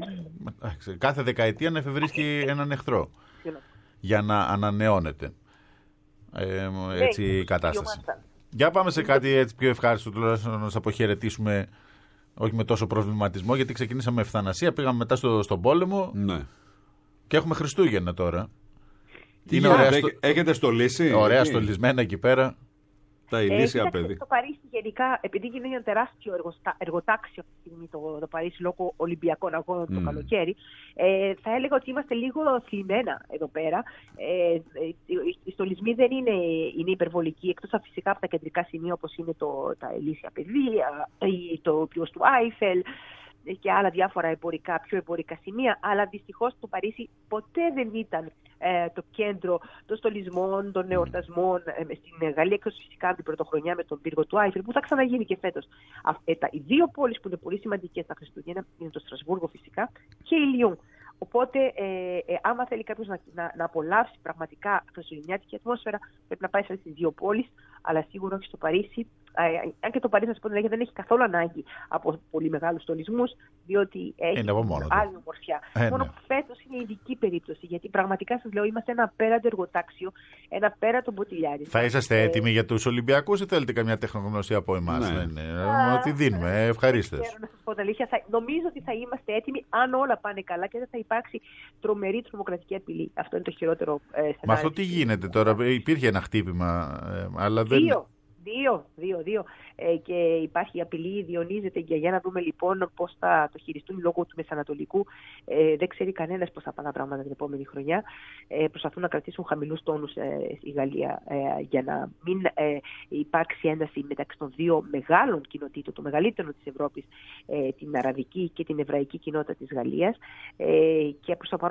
κάθε δεκαετία να εφευρίσκει έναν εχθρό για να ανανεώνεται ε, έτσι η κατάσταση. Για πάμε σε κάτι έτσι πιο ευχάριστο, τουλάχιστον να σας αποχαιρετήσουμε, όχι με τόσο προβληματισμό, γιατί ξεκινήσαμε ευθανασία, πήγαμε μετά στο, στον πόλεμο. Ναι. Και έχουμε Χριστούγεννα τώρα. Είναι ωραία στο... Έχετε στολίσει. Ωραία εκεί. Στολισμένα εκεί πέρα. Τα ηλίσια, παιδί. Στο Παρίσι γενικά, επειδή γίνεται ένα τεράστιο εργοστα... εργοτάξιο αυτή τη στιγμή το, το Παρίσι λόγω Ολυμπιακών Αγώνων mm. το καλοκαίρι, ε, θα έλεγα ότι είμαστε λίγο θλιμμένα εδώ πέρα. Ε, οι στολισμοί δεν είναι, είναι υπερβολικοί, εκτός φυσικά από τα κεντρικά σημεία όπως είναι το, τα ηλίσια παιδεία, το πλοίο του Άιφελ και άλλα διάφορα εμπορικά, πιο εμπορικά σημεία, αλλά δυστυχώς το Παρίσι ποτέ δεν ήταν ε, το κέντρο των στολισμών, των εορτασμών. Ε, στην Γαλλία, εκτός φυσικά την πρωτοχρονιά με τον πύργο του Άιφελ, που θα ξαναγίνει και φέτος. Ε, τα, οι δύο πόλεις που είναι πολύ σημαντικές στα Χριστούγεννα είναι το Στρασβούργο φυσικά και η Λιόν. Οπότε, ε, ε, άμα θέλει κάποιος να, να, να απολαύσει πραγματικά χριστουγεννιάτικη ατμόσφαιρα, πρέπει να πάει σε αυτές τις δύο πόλεις, αλλά σίγουρα όχι στο Παρίσι. Ε, αν και το Παρίσι, να σας πω, δεν έχει καθόλου ανάγκη από πολύ μεγάλους στολισμούς, διότι έχει άλλη ομορφιά. Ε, μόνο ναι. που φέτος είναι ειδική περίπτωση, γιατί πραγματικά σας λέω, είμαστε ένα απέραντο εργοτάξιο, ένα απέραντο μποτιλιάρι. Θα είσαστε ε, έτοιμοι για τους Ολυμπιακούς ή θέλετε καμιά τεχνογνωσία από εμάς? Ναι. Ναι, ναι. Ότι δίνουμε, ε, ευχαρίστως. Δεν ξέρω να σας πω τα αλήθεια. Θα, νομίζω ότι θα είμαστε έτοιμοι αν όλα πάνε καλά και δεν θα υπάρξει τρομερή τρομοκρατική απειλή. Αυτό είναι το χειρότερο ε, σενάριο. Μα αυτό τι γίνεται τώρα? Υπήρχε ένα χτύπημα, ε, αλλά δεν. Δύο. Δύο, δύο, δύο. Ε, και υπάρχει απειλή, διονύζεται και για να δούμε λοιπόν πώς θα το χειριστούν λόγω του Μεσανατολικού. Ε, δεν ξέρει κανένας πώς θα πάνε τα πράγματα την επόμενη χρονιά. Ε, προσπαθούν να κρατήσουν χαμηλούς τόνους ε, η Γαλλία ε, για να μην ε, υπάρξει ένταση μεταξύ των δύο μεγάλων κοινοτήτων, το μεγαλύτερο της Ευρώπης, ε, την αραβική και την εβραϊκή κοινότητα της Γαλλίας. Ε, και προς το παρόν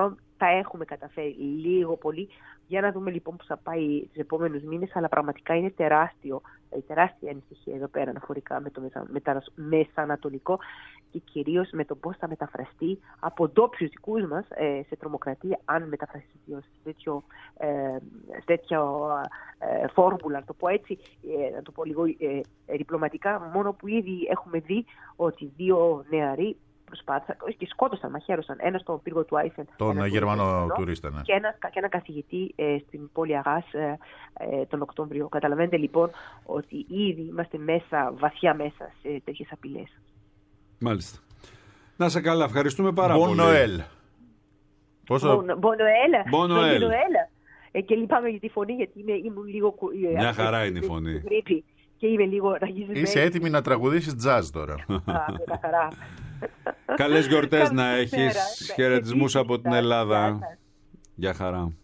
τα έχουμε καταφέρει λίγο πολύ. Για να δούμε λοιπόν πώς θα πάει τους επόμενους μήνες, αλλά πραγματικά είναι τεράστιο, τεράστια ανησυχία εδώ πέρα αναφορικά με το μετα... μεσανατολικό και κυρίως με το πώς θα μεταφραστεί από ντόπιους δικούς μας ε, σε τρομοκρατία, αν μεταφραστεί σε τέτοιο, ε, τέτοιο ε, φόρμουλα, να το πω έτσι, ε, να το πω λίγο ε, διπλωματικά, μόνο που ήδη έχουμε δει ότι δύο νεαροί προσπάθησαν και σκότωσαν, μαχαίρωσαν ένα στον πύργο του Άιφεν. Τον Γερμανό τουρίστα, ναι. Και ένα, και ένα καθηγητή ε, στην πόλη Αγάς ε, ε, τον Οκτώβριο. Καταλαβαίνετε λοιπόν ότι ήδη είμαστε μέσα, βαθιά μέσα σε τέτοιες απειλές. Μάλιστα. Να σε καλά, ευχαριστούμε πάρα bon πολύ. Νοέλ. Πόσο... Bon Noël. Ε, και λυπάμαι για τη φωνή, γιατί είμαι, ήμουν λίγο... Μια χαρά είναι η φωνή. Γρήπη, και είμαι λίγο ραγισμένη. Είσαι έτοιμη να τραγουδήσεις jazz τώρα. Α, μια χαρά. Καλές γιορτές να έχεις. Χαιρετισμούς από την Ελλάδα. Γεια χαρά.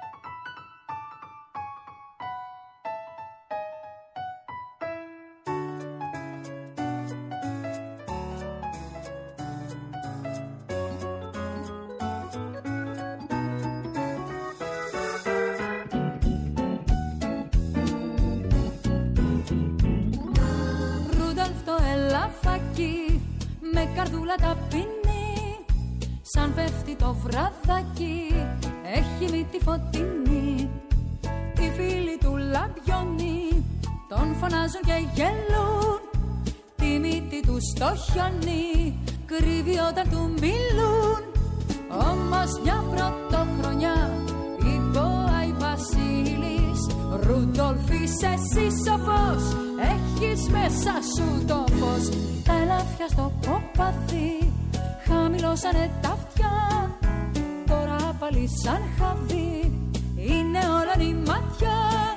Με καρδούλα ταπεινή, σαν πέφτει το βραδάκι, έχει μύτη φωτεινή. Οι φίλοι του λαμπιώνει, τον φωνάζουν και γελούν. Τη μύτη του στο χιόνι, κρύβει όταν του μιλούν. Όμως μια πρωτοχρονιά, είπε ο Άι Βασίλης, Ρούντολφ είσαι εσύ σοφός, έχεις μέσα σου το φως. Τα ελάφια στο ποπαδί χαμηλώσανε τα αυτιά, τώρα πάλι σαν χαβί είναι όλα νηματιά.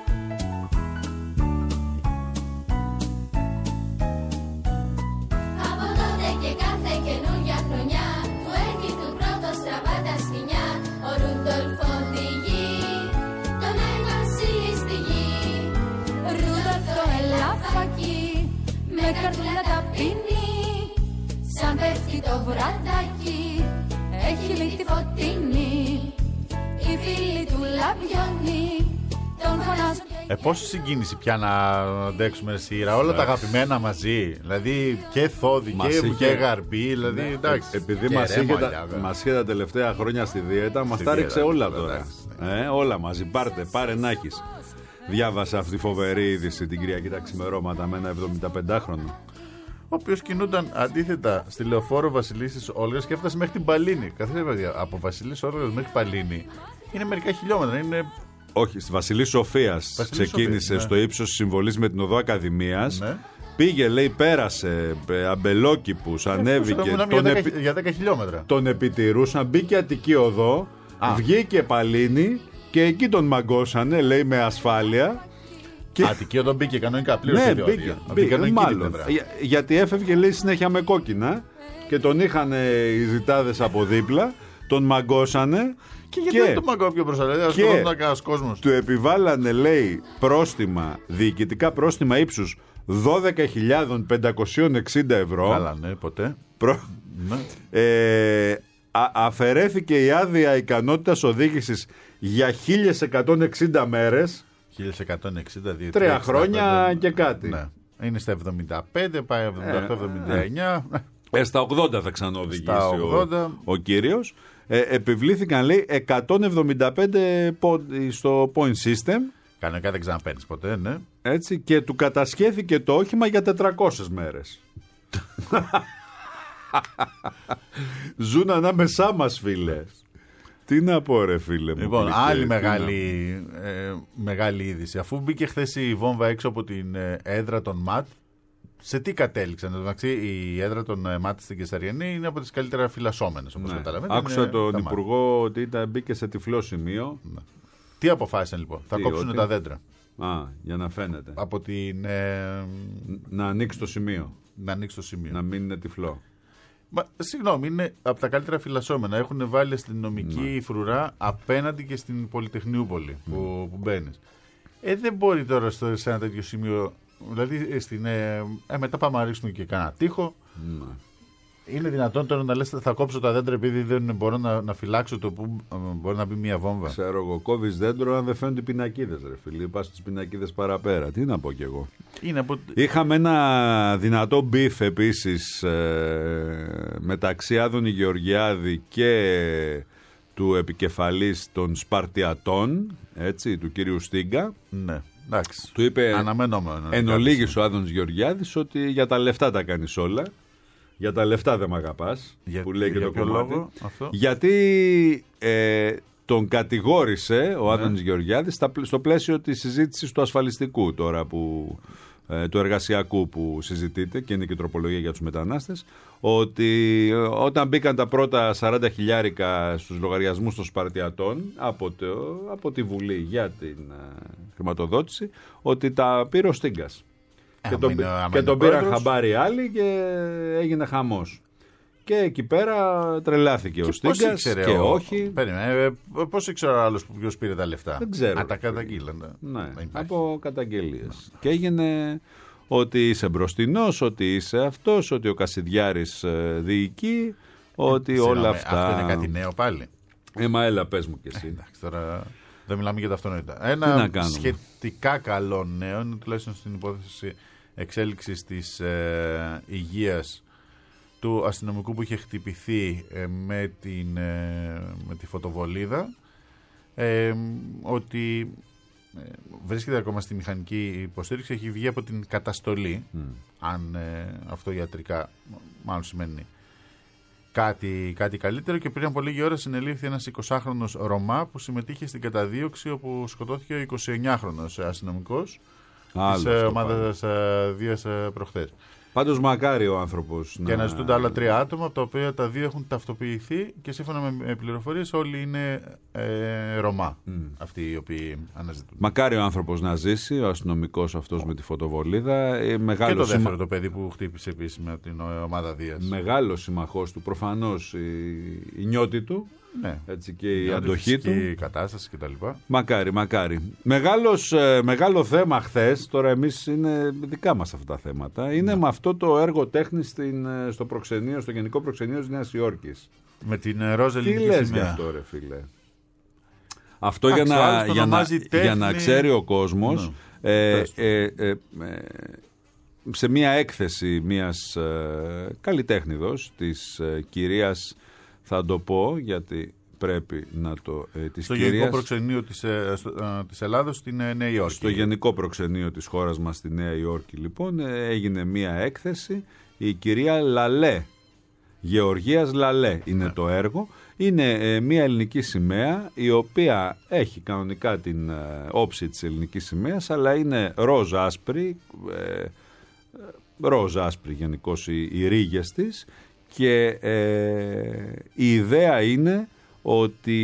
Από τότε και κάθε καινούργια χρονιά του έρχει του πρώτο στραβά τα σκηνιά. Ο Ρούντολφ οδηγεί τον Άι Βασίλη στη γη. Ρούντολφ το ελάφακι με καρδούλα ταπεινή, σαν πέφτει το βραδάκι, έχει μύτη φωτεινή. Οι φίλοι του λαμπιώνει, τον φωνάζουν. Ε, πόση συγκίνηση πια να αντέξουμε σειρά, όλα τα αγαπημένα μαζί. Δηλαδή και Θόδη και, είχε... και Γαρμπή. Δηλαδή, ναι, εντάξει, επειδή μας είχε, τα... μας είχε τα τελευταία χρόνια στη δίαιτα, μας τα ρίξε όλα τώρα. Ε, όλα μαζί. Πάρτε, πάρε να έχεις. Διάβασα αυτή τη φοβερή είδηση την Κυριακή τα ξημερώματα με ένα εβδομηνταπεντάχρονο. Ο οποίος κινούνταν αντίθετα στη λεωφόρο Βασιλίσσης Όλγας και έφτασε μέχρι την Παλίνη. Καθίστε, παιδιά, από Βασιλίσσης Όλγας μέχρι Παλίνη είναι μερικά χιλιόμετρα. Είναι... Όχι, στη Βασιλής Σοφίας Βασιλής ξεκίνησε Σοφίας, ναι. Στο ύψος της συμβολής με την οδό Ακαδημίας. Ναι. Πήγε, λέει, πέρασε αμπελόκηπους, ανέβηκε. Τον για, δέκα, για δέκα χιλιόμετρα. Τον επιτηρούσαν, μπήκε Αττική Οδό, Α. βγήκε Παλίνη και εκεί τον μαγκώσανε, λέει, με ασφάλεια. Και... Αττική Οδό μπήκε κανονικά πλήρως. Ναι, μπήκε, μπήκε, μπήκε μάλλον. Για, γιατί έφευγε, λέει, συνέχεια με κόκκινα και τον είχαν οι ζητάδες από δίπλα, τον μαγκώσανε. Και γιατί και... δεν το μαγκώ πιο μπροστά, δηλαδή, και κόσμος. Του επιβάλλανε, λέει, πρόστιμα, διοικητικά πρόστιμα ύψους δώδεκα χιλιάδες πεντακόσια εξήντα ευρώ. Καλά, ναι, ποτέ. Προ... Ναι. Ε, α, αφαιρέθηκε η άδεια ικανότητας οδήγησης για χίλια εκατόν εξήντα μέρες. χίλια εκατόν εξήντα δύο. Τρία χρόνια και κάτι. Ναι. Είναι στα εβδομήντα πέντε, πάει εβδομήντα οκτώ εβδομήντα εννιά. Ε, στα ογδόντα θα ξαναοδηγήσει ο, ο κύριος. Ε, επιβλήθηκαν, λέει, εκατόν εβδομήντα πέντε πόντι στο point system. Κανονικά δεν ξαναπαίρνεις ποτέ, ναι. Έτσι, και του κατασχέθηκε το όχημα για τετρακόσιες μέρες. Ζουν ανάμεσά μας, φίλε. Τι να πω, ρε φίλε μου. Λοιπόν, άλλη μεγάλη, ε, μεγάλη είδηση. Αφού μπήκε χθες η βόμβα έξω από την ε, έδρα των ΜΑΤ, σε τι κατέληξαν? Εντάξει, η έδρα των ε, ΜΑΤ στην Κεσαριανή είναι από τις καλύτερα φυλασσόμενες, όπως ναι. καταλαβαίνετε. Άκουσα τον Υπουργό ότι ήταν, μπήκε σε τυφλό σημείο. Ναι. Τι αποφάσισαν λοιπόν? Θα τι, κόψουν ότι... τα δέντρα. Α, για να φαίνεται. Από την, ε... Να ανοίξει το σημείο. Να ανοίξει το σημείο. Να μην είναι τυφλό. Μα, συγγνώμη, είναι από τα καλύτερα φυλασσόμενα. Έχουν βάλει αστυνομική ναι. φρουρά απέναντι και στην Πολυτεχνιούπολη mm. που, που μπαίνει. Ε, δεν μπορεί τώρα στο, σε ένα τέτοιο σημείο. Δηλαδή, στην, ε, ε, μετά πάμε να ρίξουμε και κανένα τείχο. Ναι. Είναι δυνατόν τώρα να λες θα κόψω τα δέντρα επειδή δεν μπορώ να, να φυλάξω το που μπορεί να μπει μια βόμβα. Ξέρω εγώ, κόβεις δέντρο αν δεν φαίνονται οι πινακίδες, ρε φίλοι. Πας στις πινακίδες παραπέρα. Τι να πω κι εγώ. Είναι από... Είχαμε ένα δυνατό μπιφ επίσης ε, μεταξύ Άδωνη Γεωργιάδη και του επικεφαλής των Σπαρτιατών, έτσι, του κύριου Στίγκα. Ναι, εντάξει. Του είπε εν ολίγης ο Άδωνης Γεωργιάδης ότι για τα λεφτά τα κάνεις όλα. Για τα λεφτά δεν μ' αγαπάς, για, που λέει και για το ποιο κομμάτι. Λόγο, αυτό? Γιατί ε, τον κατηγόρησε ο Άδωνης ναι. Γεωργιάδης στο πλαίσιο της συζήτησης του ασφαλιστικού τώρα που, ε, του εργασιακού που συζητείται και είναι και τροπολογία για τους μετανάστες, ότι όταν μπήκαν τα πρώτα σαράντα χιλιάρικα στους λογαριασμούς των Σπαρτιατών από, το, από τη Βουλή για την ε, χρηματοδότηση, ότι τα πήρε ο Στίγκας. Και τον, και τον πήραν χαμπάρι άλλοι και έγινε χαμός. Και εκεί πέρα τρελάθηκε και ο Στίγκας και ο... όχι. Περίμενε, πώς ήξερε ο άλλος που ποιος πήρε τα λεφτά. Δεν ξέρω. Α, τα καταγγείλαν. Ναι, από καταγγελίες. Και έγινε ότι είσαι μπροστινός, ότι είσαι αυτός, ότι ο Κασιδιάρης διοικεί, ότι ε, όλα συγνώμη, αυτά... Αυτό είναι κάτι νέο πάλι. Ε, μα έλα πες μου κι εσύ. Ε, εντάξει, τώρα δεν μιλάμε για τα αυτονόητα. Ένα σχετικά καλό νέο είναι τουλάχιστον στην υπόθεση εξέλιξης της ε, υγείας του αστυνομικού που είχε χτυπηθεί ε, με, την, ε, με τη φωτοβολίδα ε, ότι ε, βρίσκεται ακόμα στη μηχανική υποστήριξη, έχει βγει από την καταστολή mm. αν ε, αυτό ιατρικά μάλλον σημαίνει κάτι, κάτι καλύτερο, και πριν από λίγη ώρα συνελήφθη ένας εικοσάχρονος Ρωμά που συμμετείχε στην καταδίωξη όπου σκοτώθηκε ο εικοσιεννιάχρονος αστυνομικός της ομάδας Δίας προχθές. Πάντως μακάρι ο άνθρωπος. Και να... αναζητούνται άλλα τρία άτομα, από τα οποία τα δύο έχουν ταυτοποιηθεί και σύμφωνα με πληροφορίες όλοι είναι ε, Ρωμά. Mm. Αυτοί οι οποίοι αναζητούνται. Μακάρι ο άνθρωπος να ζήσει, ο αστυνομικός αυτός oh. με τη φωτοβολίδα. Ε, μεγάλο και το δεύτερο σημα... το παιδί που χτύπησε επίσης με την ομάδα Δίας. Μεγάλος συμμαχός του, προφανώς η, η νιώτη του. Ναι. Έτσι, και η, η αντοχή του. Η κατάσταση κτλ. Μακάρι, μακάρι. Μεγάλος, ε, μεγάλο θέμα χθες, τώρα εμείς είναι δικά μας αυτά τα θέματα, είναι ναι. με αυτό το έργο τέχνης στην, στο προξενείο, στο Γενικό Προξενείο της Νέας Υόρκης. Με την ροζ ελληνική σημαία. Τι λες για αυτό, ρε φίλε? Αυτό Άξι, για, να, για, να, για να ξέρει ο κόσμος, ναι. ε, ε, ε, ε, σε μια έκθεση μιας ε, καλλιτέχνηδος της ε, κυρίας, θα το πω γιατί πρέπει να το... Ε, της στο κυρίας, Γενικό Προξενείο της, ε, στο, ε, της Ελλάδος στην ε, Νέα Υόρκη. Στο Γενικό Προξενείο της χώρας μας στη Νέα Υόρκη λοιπόν ε, έγινε μία έκθεση, η κυρία Λαλέ, Γεωργίας Λαλέ είναι yeah. το έργο. Είναι ε, μία ελληνική σημαία η οποία έχει κανονικά την ε, όψη της ελληνικής σημαίας, αλλά είναι ροζ άσπρη, ε, ροζ άσπρη γενικώς οι, οι ρίγες της. Και ε, η ιδέα είναι ότι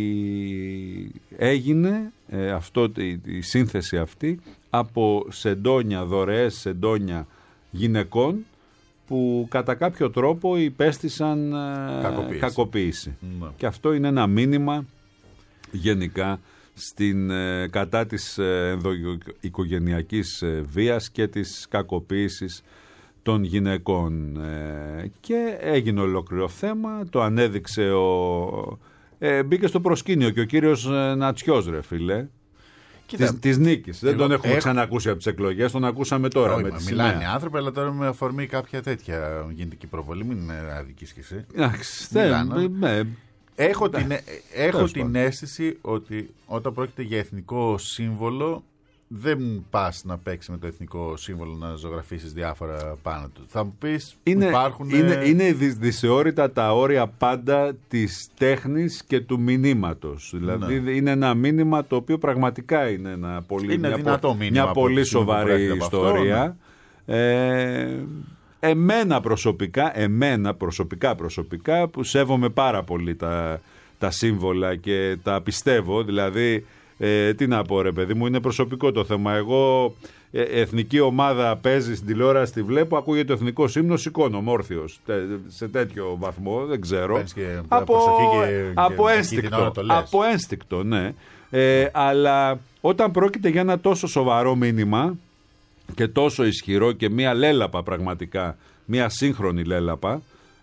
έγινε ε, αυτό, η, η σύνθεση αυτή από σεντόνια, δωρεές σεντόνια γυναικών που κατά κάποιο τρόπο υπέστησαν ε, κακοποίηση. κακοποίηση. Ναι. Και αυτό είναι ένα μήνυμα γενικά στην, ε, κατά της ε, ενδοοικογενειακής ε, βίας και της κακοποίησης των γυναικών ε, και έγινε ολόκληρο θέμα, το ανέδειξε ο... Ε, μπήκε στο προσκήνιο και ο κύριος ε, Νατσιός, ρε φίλε, Κοίτα, της, της νίκης. Δεν τον έχουμε έχ... ξανακούσει από τις εκλογές, τον ακούσαμε τώρα. Όχι, με τη μιλάνε οι άνθρωποι, αλλά τώρα με αφορμή κάποια τέτοια γεννητική προβολή, μην αδικείς και εσύ. Ναι, έχω την, έχω την αίσθηση ότι όταν πρόκειται για εθνικό σύμβολο, δεν πας να παίξει με το εθνικό σύμβολο να ζωγραφίσεις διάφορα πάνω του. Θα μου πεις είναι, υπάρχουν... Είναι, είναι δυσαιώρητα τα όρια πάντα της τέχνης και του μηνύματος. Δηλαδή ναι. είναι ένα μήνυμα το οποίο πραγματικά είναι, ένα πολύ, είναι μια, δυνατό μήνυμα μια πολύ σοβαρή ιστορία. Αυτό, ναι. ε, εμένα προσωπικά, εμένα προσωπικά προσωπικά που σέβομαι πάρα πολύ τα, τα σύμβολα και τα πιστεύω, δηλαδή... Ε, τι να πω ρε παιδί μου, είναι προσωπικό το θέμα. Εγώ ε, εθνική ομάδα παίζει στην τηλεόραση, τη βλέπω, ακούγεται το εθνικό ύμνο, σηκώνομαι όρθιος σε τέτοιο βαθμό, δεν ξέρω. Από, και, από, και ένστικτο, από ένστικτο, ναι. Ε, αλλά όταν πρόκειται για ένα τόσο σοβαρό μήνυμα και τόσο ισχυρό και μια λέλαπα πραγματικά, μια σύγχρονη λέλαπα,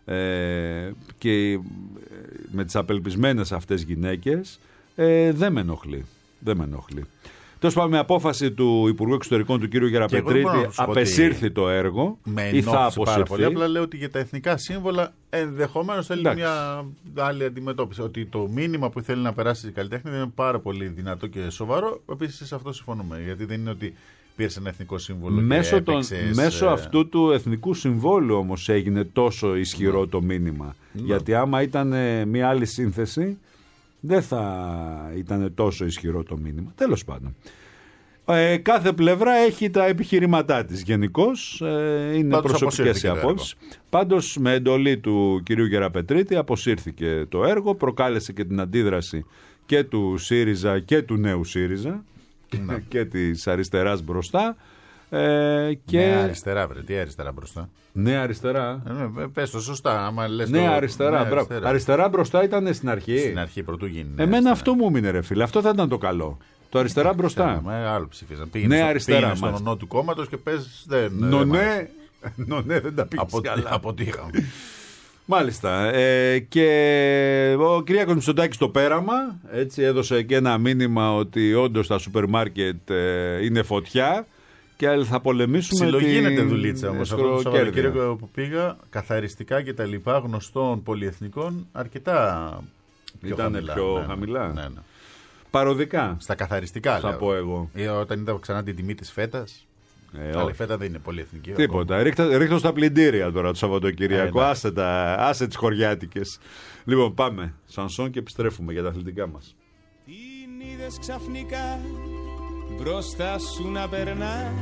ε, και με τις απελπισμένες αυτές γυναίκες, ε, δεν με ενοχλεί. Δεν με ενοχλεί. Τέλος πάντων, με απόφαση του Υπουργού Εξωτερικών του κ. Γεραπετρίτη απεσύρθη το έργο ή θα αποσυρθεί. Πολύ απλά λέω ότι για τα εθνικά σύμβολα ενδεχομένως θέλει Εντάξει. μια άλλη αντιμετώπιση. Ότι το μήνυμα που θέλει να περάσει η καλλιτέχνη είναι πάρα πολύ δυνατό και σοβαρό. Επίσης σε αυτό συμφωνούμε. Γιατί δεν είναι ότι πήρε ένα εθνικό σύμβολο Μέσω, και τον, έπαιξες, μέσω ε... αυτού του εθνικού συμβόλου όμως έγινε τόσο ισχυρό το μήνυμα. Ναι. Γιατί άμα ήταν μια άλλη σύνθεση, δεν θα ήταν τόσο ισχυρό το μήνυμα. Τέλος πάντων. Ε, κάθε πλευρά έχει τα επιχειρηματά της γενικώς. Ε, είναι Πάντως προσωπικές οι απόψεις. Πάντως με εντολή του κυρίου Γεραπετρίτη αποσύρθηκε το έργο, προκάλεσε και την αντίδραση και του ΣΥΡΙΖΑ και του νέου ΣΥΡΙΖΑ Ναι. και της αριστεράς μπροστά. Ε, και... Νέα αριστερά, βρε. Τι αριστερά μπροστά. Νέα αριστερά. Ε, ναι, πες το σωστά. Άμα λες Νέα το... αριστερά. Νέα Αριστερά. αριστερά. αριστερά μπροστά ήταν στην αρχή. Στην αρχή πρωτού γίνει. Νέα Εμένα αριστερά. αυτό μου έμεινε, ρε φίλε. Αυτό θα ήταν το καλό. Το αριστερά μπροστά. Με άλλο ψηφίζαν. Νέα Πήγαινε στο, αριστερά, πήγαινε στον μάλιστα. ονό του κόμματος και πες δεν. Νονέ. Νονέ, δεν τα πήγες Από, καλά. από τι είχαμε. Μάλιστα. Ε, και ο Κυριάκος Μητσοτάκης στο πέραμα έτσι έδωσε και ένα μήνυμα ότι όντως τα σούπερ μάρκετ ε, είναι φωτιά και θα πολεμήσουμε. Συλλογίνεται την δουλίτσα όμως. Αυτό το σκροκέρδεια. Σαββατοκύριακο που πήγα, καθαριστικά και τα λοιπά γνωστών πολυεθνικών αρκετά πιο Ήτανε χαμηλά. πιο ναι, ναι. χαμηλά. Ναι, ναι. Παροδικά. Στα καθαριστικά Θα λέω. πω εγώ. Ή όταν είδα ξανά την τιμή της φέτας. Ε, Αλλά η όχι. φέτα δεν είναι πολυεθνική. Τίποτα. Ρίχτα, ρίχνω στα πλυντήρια τώρα το Σαββατοκυριακό. Ε, άσε, τα, άσε τις χωριάτικες. Λοιπόν, πάμε. Σανσόν και επιστρέφουμε για τα αθλητικά μας. Την είδες ξαφνικά μπροστά σου να περνά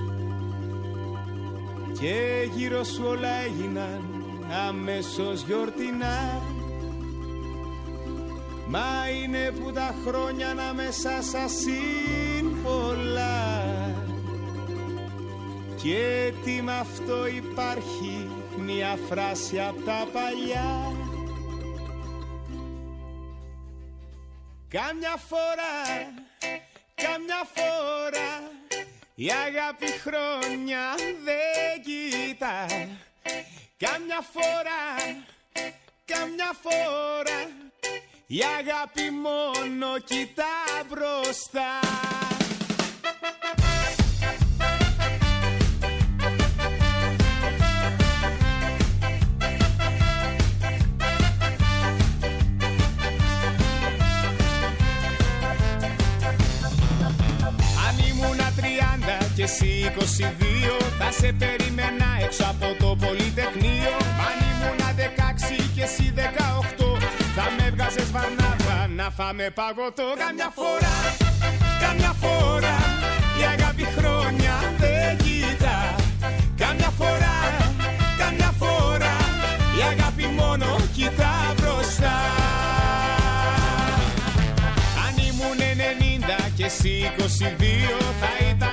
και γύρω σου όλα έγιναν αμέσως γιορτινά. Μα είναι που τα χρόνια ανάμεσα σας σύμβολα και τι μ' αυτό υπάρχει μια φράση απ' τα παλιά. Κάμια φορά, κάμια φορά η αγάπη χρόνια δεν κοιτά. Κάμια φορά, κάμια φορά η αγάπη μόνο κοιτά μπροστά. Και εσύ είκοσι δύο θα σε περίμενα έξω από το Πολυτεχνείο. Αν ήμουνα δεκαέξι και εσύ δεκαοκτώ θα με έβγαζες βαρνάβα να φάμε παγωτό. Καμιά φορά, καμιά φορά η αγάπη χρόνια δεν κοιτά. Καμιά φορά, καμιά φορά η αγάπη μόνο κοιτά μπροστά. Αν ήμουν ενενήντα και εσύ είκοσι δύο θα ήταν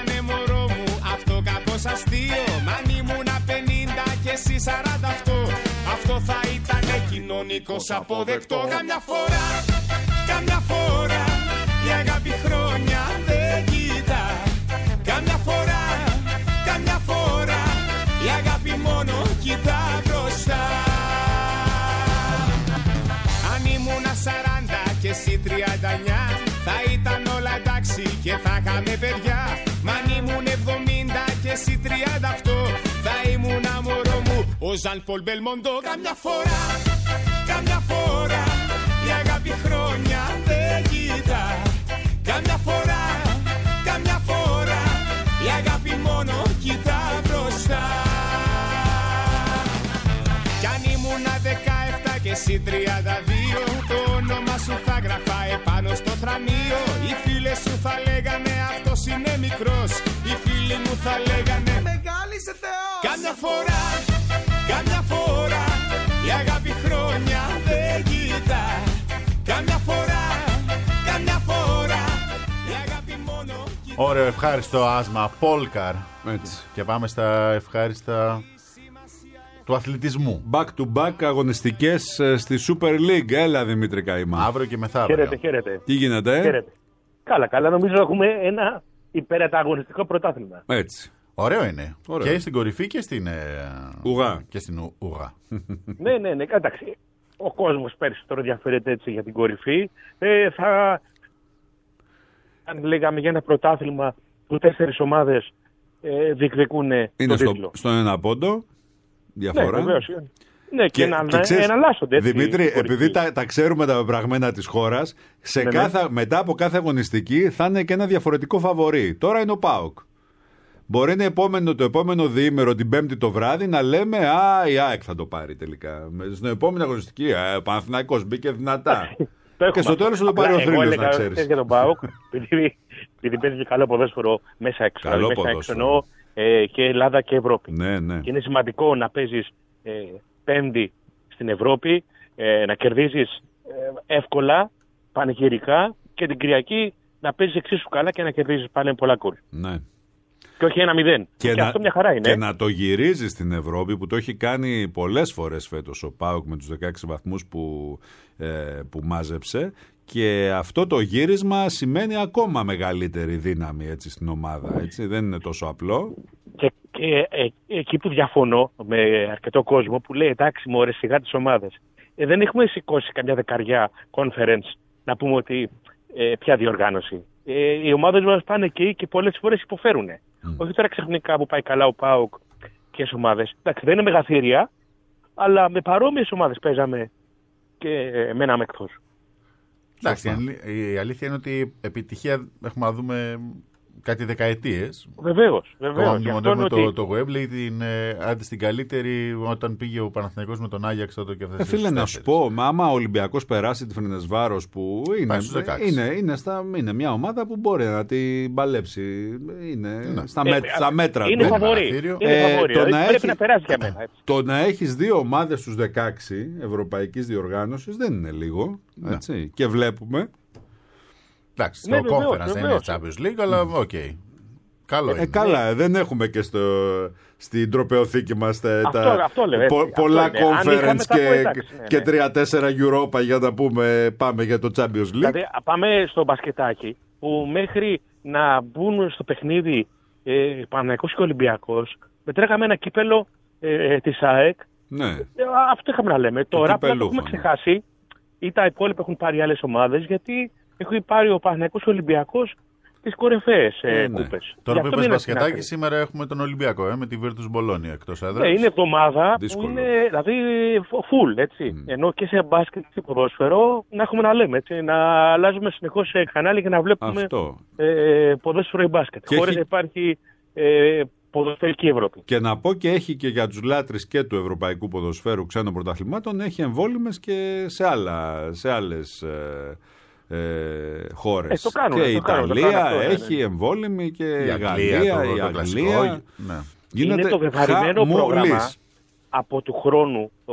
αστείο. Μ' αν ήμουνα πενήντα και εσύ σαράντα οκτώ αυτό θα ήταν κοινωνικός αποδεκτό. Καμιά φορά, καμιά φορά η αγάπη χρόνια δεν κοιτά. Καμιά φορά, καμιά φορά η αγάπη μόνο κοιτά μπροστά. Αν ήμουνα σαράντα και εσύ τριάντα εννιά θα ήταν όλα εντάξει και θα είχαμε παιδιά. Μ' αν ήμουν εβδομήντα και εσύ τριάντα οκτώ θα ήμουν μωρό μου ο Ζαν Πολ Μπελμοντό. Καμιά φορά, καμιά φορά η αγάπη χρόνια δεν κοιτά. Καμιά φορά, καμιά φορά η αγάπη μόνο κοιτά μπροστά. Κι αν ήμουν δεκαεπτά και εσύ τριάντα δύο το όνομα σου θα γραφά επάνω στο θρανείο. Οι φίλες σου θα λέγανε αυτός είναι μικρός. Οι φίλοι μου θα λέγανε μεγάλη σε Θεός. Κάμια φορά, κάμια φορά η αγάπη χρόνια δεν κοιτά. Κάμια φορά, κάμια φορά η αγάπη μόνο κοιτά. Ωραίο, ευχάριστο άσμα. Πόλκαρ. Έτσι. Και πάμε στα ευχάριστα του αθλητισμού. Back to back αγωνιστικές ε, στη Super League. Έλα Δημήτρη Καημά. Αύριο και μεθαύριο. Χαίρετε, χαίρετε. Τι γίνεται, ε? Χαίρετε. Καλά, καλά. Νομίζω έχουμε ένα υπεραταγωνιστικό πρωτάθλημα. Έτσι. Ωραίο είναι. Ωραίο. Και στην κορυφή και στην. Ε, Ουγά. Και στην Ου- Ουγά. Ναι, ναι, ναι, εντάξει. Ο κόσμος πέρσι τώρα ενδιαφέρεται έτσι για την κορυφή. Ε, θα... Αν λέγαμε για ένα πρωτάθλημα που τέσσερις ομάδες ε, διεκδικούν Είναι τον στο, τίτλο. στον ένα πόντο. Διαφορά. Ναι, βεβαίως. Ναι, και, Και, να και ξέρεις, εναλλάσσονται. έτσι, Δημήτρη, οι κορυφοί. επειδή τα, τα ξέρουμε τα πεπραγμένα της χώρας, σε Ναι, ναι. κάθε, μετά από κάθε αγωνιστική θα είναι και ένα διαφορετικό φαβορί. Τώρα είναι ο ΠΑΟΚ. Μπορεί είναι επόμενο, το επόμενο διήμερο, την Πέμπτη το βράδυ, να λέμε Α, η ΑΕΚ θα το πάρει τελικά. Με- Στην επόμενη αγωνιστική, Α, ο Παναθηναϊκός μπήκε δυνατά. Το Και έχουμε. στο τέλος θα το πάρει Απλά ο εγώ θρύλος, έλεγα να ξέρεις. χθες για τον ΠΑΟΚ, επειδή, επειδή παίζει και καλό ποδόσφαιρο μέσα έξω. Καλό δηλαδή μέσα ποδόσφαιρο. έξω εννοώ ε, και Ελλάδα και Ευρώπη. Ναι, ναι. Και είναι σημαντικό να παίζεις ε, Πέμπτη στην Ευρώπη, ε, να κερδίζεις ε, εύκολα, πανηγυρικά και την Κυριακή να παίζεις εξίσου καλά και να κερδίζεις πάλι με πολλά γκολ. ναι. Και όχι ένα μηδέν. Και, να, αυτό μια χαρά είναι. και να το γυρίζει στην Ευρώπη, που το έχει κάνει πολλές φορές φέτος ο ΠΑΟΚ με τους δεκαέξι βαθμούς που, ε, που μάζεψε, και αυτό το γύρισμα σημαίνει ακόμα μεγαλύτερη δύναμη, έτσι, στην ομάδα. Έτσι. Δεν είναι τόσο απλό. Και, και ε, εκεί που διαφωνώ με αρκετό κόσμο που λέει εντάξει μωρέ σιγά τις ομάδες. Ε, δεν έχουμε σηκώσει καμιά δεκαριά conference να πούμε ότι ε, ποια διοργάνωση. Ε, οι ομάδες μας πάνε εκεί και πολλές φορές υποφέρουν. Mm. Όχι τώρα ξαφνικά που πάει καλά ο ΠΑΟΚ και τις ομάδες. Εντάξει, δεν είναι μεγαθύρια, αλλά με παρόμοιες ομάδες παίζαμε και ε, μέναμε εκτός. Εντάξει, η αλή- η αλήθεια είναι ότι επιτυχία έχουμε να δούμε κάτι δεκαετίες. Βεβαίως, Ακόμα βεβαίως. Γι' αυτό μνημονεύουμε είναι το, ότι... το Γουέμπλεϊ, την, ε, άντε στην καλύτερη όταν πήγε ο Παναθηναϊκός με τον Άγιαξ τότε και αυτές Ε, τις φίλε, να τέσσερις. σου πω, μα άμα ο Ολυμπιακός περάσει τη Φρενεσβάρος, που είναι, Πάει στους δεκαέξι. είναι, είναι, στα, είναι μια ομάδα που μπορεί να την παλέψει. Είναι Ναι. στα, Ε, με, ε, στα μέτρα Είναι του. φαβορί. παραθύριο. Είναι Ε, φαβορί. το Δηλαδή, να πρέπει έχει- να περάσει για μένα. Έτσι. Το να έχεις δύο ομάδες στους δεκαέξι ευρωπαϊκής διοργάνωσης δεν είναι λίγο. Έτσι. Και βλέπουμε. Εντάξει, στο Ναι, βεβαίως, conference δεν είναι βεβαίως. Champions League, αλλά οκ. Καλό είναι. Ε, καλά, δεν έχουμε και στο, στην τροπεοθήκη μας τα, Αυτό- τα- αυτό λέω, έτσι, πο- αυτό πολλά είναι. Αν είχαμε, conference θα πω, και, εντάξει, ναι, και ναι. τρία-τέσσερα Europa για να πούμε πάμε για το Champions League. Δηλαδή, α, πάμε στο μπασκετάκι που μέχρι να μπουν στο παιχνίδι ε, Παναθηναϊκός και Ολυμπιακός, μετράγαμε ένα κύπελο ε, ε, της ΑΕΚ. Ναι. Ε, αυτό είχαμε να λέμε. Τώρα απλά το κυπελούχο, έχουμε ναι. ξεχάσει ή τα υπόλοιπα έχουν πάρει άλλες ομάδες, γιατί έχει πάρει ο Παναθηναϊκός και ο Ολυμπιακός τις κορυφαίες ε, Ε, ναι. κούπες. Τώρα Γι' που αυτό είπες μείνω στην μπασκετάκι, άκρη. σήμερα έχουμε τον Ολυμπιακό ε, με τη Virtus Bologna εκτός έδρας. Ναι, είναι εβδομάδα Δύσκολο. που είναι δηλαδή full, έτσι. Mm. Ενώ και σε μπάσκετ και ποδόσφαιρο να έχουμε να λέμε, έτσι. Να αλλάζουμε συνεχώς σε κανάλι και να βλέπουμε Αυτό. ε, ποδόσφαιρο ή μπάσκετ. Και Χωρίς έχει- να υπάρχει ε, ποδοσφαιρική Ευρώπη. Και να πω, και έχει και για τους λάτρεις και του ευρωπαϊκού ποδοσφαίρου ξένων πρωταθλημάτων, έχει εμβόλυμες και σε, άλλα, σε άλλες ε, ε, χώρες. Ε, το κάνουν, και η το κάνουν, το Ιταλία κάνουν αυτό, ναι, έχει ναι. εμβόλυμη, και η, η Αγγλία, Γαλλία, το, η το κλασικό. Αγγλία. Ναι. Γίνεται Είναι το βεβαρημένο πρόγραμμα χαμούλης. από του χρόνου το,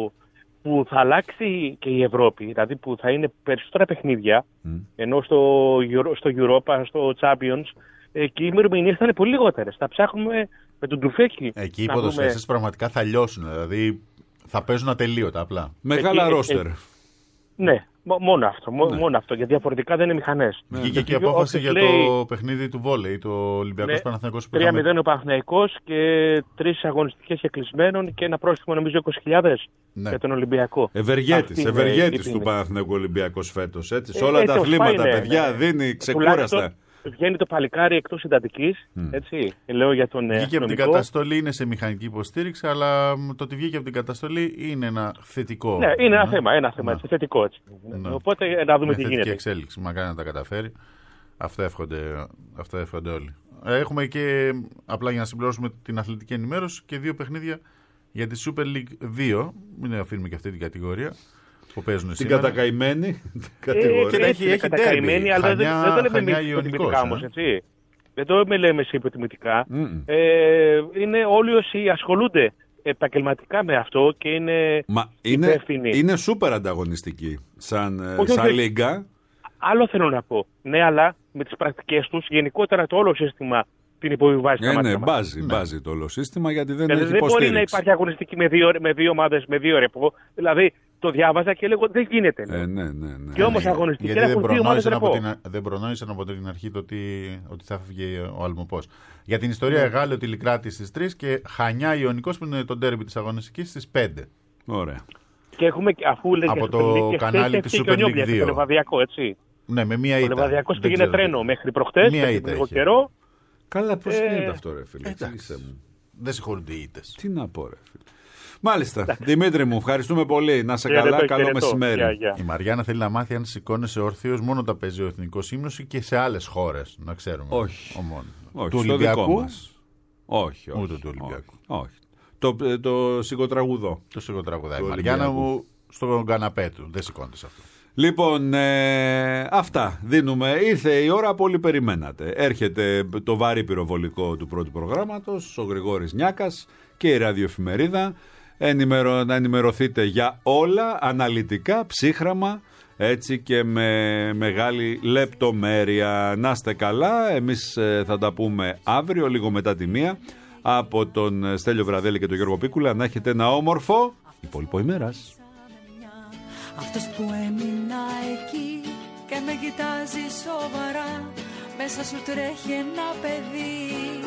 που θα αλλάξει και η Ευρώπη, δηλαδή που θα είναι περισσότερα παιχνίδια, Mm. ενώ στο, Euro- στο Europa, στο Champions, εκεί οι ημερομηνίες θα είναι πολύ λιγότερες. Θα ψάχνουμε με τον Τουφέκι. Εκεί οι να ποδοσφαιριστές πραγματικά θα λιώσουν. Δηλαδή θα παίζουν ατελείωτα απλά. Μεγάλα Εκεί- ρόστερ. δούμε- Ναι, μο- μόνο αυτό, μο- Ναι. μόνο αυτό, γιατί διαφορετικά δεν είναι μηχανές. Βγήκε και η Όποιος απόφαση για λέει- το παιχνίδι του βόλεϊ, το Ολυμπιακός Ναι, Παναθηναϊκός που τρία είχαμε. μηδέν ο Παναθηναϊκός και τρεις αγωνιστικές εκκλεισμένων και ένα πρόστιμο νομίζω είκοσι χιλιάδες Ναι. για τον Ολυμπιακό. Ευεργέτης, Αυτή είναι ευεργέτης η του ποινή. Παναθηναϊκού Ολυμπιακός φέτος. Έτσι, σε Ε, όλα έτσι, τα όσο αθλήματα, πάει, ναι, παιδιά, ναι. δίνει ξεκούραστα. Τουλάχιστον βγαίνει το παλικάρι εκτός συντατικής, έτσι, λέω για τον Βγήκε από την αστυνομικό. καταστολή, είναι σε μηχανική υποστήριξη, αλλά μ, το ότι βγήκε από την καταστολή είναι ένα θετικό. Ναι, είναι ένα Ναι. θέμα, ένα θέμα, Ναι. έτσι, θετικό έτσι. Ναι. Οπότε ε, να δούμε Μια τι θετική γίνεται. εξέλιξη. Μακάρι να τα καταφέρει. Αυτό εύχονται, αυτό εύχονται όλοι. Ε, Έχουμε και, απλά για να συμπληρώσουμε την αθλητική ενημέρωση, και δύο παιχνίδια για τη Super League δύο. Μην αφήνουμε και αυτή την κατηγορία που παίζουν Την σήμερα. κατακαημένη Ε, κατηγορία. και τα έχει- είναι έχει κατακαημένη, ντέρμπι. αλλά δεν, Χανιά- δεν το λέμε Χανιά εμείς Ιωνικός, υποτιμητικά ε. όμως, έτσι. Δεν το λέμε σε υποτιμητικά. Μμμ. Ε, είναι όλοι όσοι ασχολούνται επαγγελματικά με αυτό και είναι Μα είναι, υπεύθυνοι. είναι σούπερ ανταγωνιστική σαν, ε, Όχι, σαν όχι. λίγκα. Άλλο θέλω να πω. Ναι, αλλά με τις πρακτικές τους, γενικότερα το όλο σύστημα την υποβιβάζει στα Ε, μάτια ναι, μας. μπάζει, Ναι. μπάζει το όλο σύστημα γιατί δεν Δηλαδή, έχει δεν μπορεί να υποστήριξη. υπάρχει αγωνιστική με δύο, με δύο ομάδες, με δύο ρεπό. Δηλαδή το διάβαζα και λέγω δεν γίνεται. Ναι. Ε, ναι, ναι, ναι. Και όμως ναι. αγωνιστική Γιατί δεν έχουν δύο ομάδες προνόησαν, από ρεπό. την, α- δεν προνόησαν από την αρχή το ότι, ότι θα φύγει ο Αλμοπός. Για την ιστορία, Ναι. Εγάλεο Τηλικράτη στις τρεις και Χανιά Ιωνικός που είναι το ντέρμπι της αγωνιστικής στις πέντε. Ωραία. Και έχουμε, αφού λέγε Από Super το League, και κανάλι χθες της έφυγε Super και ο League Νιόμπλια, δύο. Το Λεβαδιακό, έτσι. Ναι, με μία Ο ήττα. Λεβαδιακός Δεν πήγαινε ξέρω τρένο τι. μέχρι προχτές, Μία μέχρι ήττα λίγο είχε. καιρό. Καλά, πώς Ε, γίνεται αυτό, ρε φίλε. εντάξει. Εξήγησέ μου. Δεν συγχωρούνται οι ήττες. Τι να πω, ρε φίλε. Μάλιστα. Δημήτρη μου, ευχαριστούμε πολύ. Να σε Χαιρετώ, καλά, καλό χαιρετώ. μεσημέρι. Γεια, γεια. Η Μαριάννα θέλει να μάθει αν σηκώνεσαι όρθιος μόνο τα παίζει ο εθνικός ύμνος ή και σε άλλες χώρες. Να ξέρουμε. Όχι. Ο μόνο. Όχι, Του στο Ολυμπιακού. δικό μας. Όχι, όχι. Ούτε του Ολυμπιακού. Όχι. όχι. Το, ε, το σιγοτραγουδό. Το σιγοτραγουδάει. Η Του Μαριάννα Ολυμπιακού. μου στον καναπέ του. Δεν σηκώνεται σε αυτό. Λοιπόν, ε, αυτά δίνουμε. Ήρθε η ώρα που όλοι περιμένατε. Έρχεται το βαρύ πυροβολικό του πρώτου προγράμματος, ο Γρηγόρης Νιάκας και η ραδιοεφημερίδα. Ενημερο, να ενημερωθείτε για όλα, αναλυτικά, ψύχραμα, έτσι και με μεγάλη λεπτομέρεια. Να είστε καλά, εμείς ε, θα τα πούμε αύριο, λίγο μετά τη μία, από τον Στέλιο Βραδέλη και τον Γιώργο Πίκουλα. Να έχετε ένα όμορφο υπόλοιπο ημέρας. Αυτός που έμεινα εκεί και με κοιτάζει σοβαρά, μέσα σου τρέχει ένα παιδί.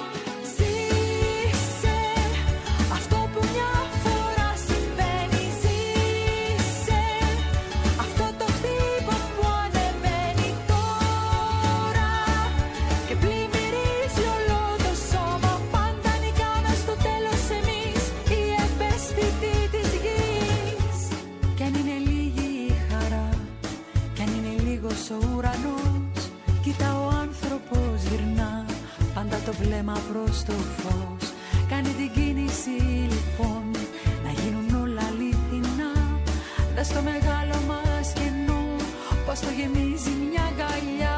Ζήσε αυτό που μια φορά συμβαίνει. Ζήσε αυτό το χτύπο που ανεβαίνει τώρα και πλημμυρίζει όλο το σώμα. Πάντα νικάμε στο τέλος εμείς, οι ευαίσθητοι της γης. Κι αν είναι λίγη η χαρά, κι αν είναι λίγος ο ουρανός, κοίτα ο άνθρωπος γυρνά πάντα το βλέμμα προς το φως. Κάνει την κίνηση λοιπόν να γίνουν όλα αληθινά. Δες το μεγάλο μας κενό, πως το γεμίζει μια αγκαλιά.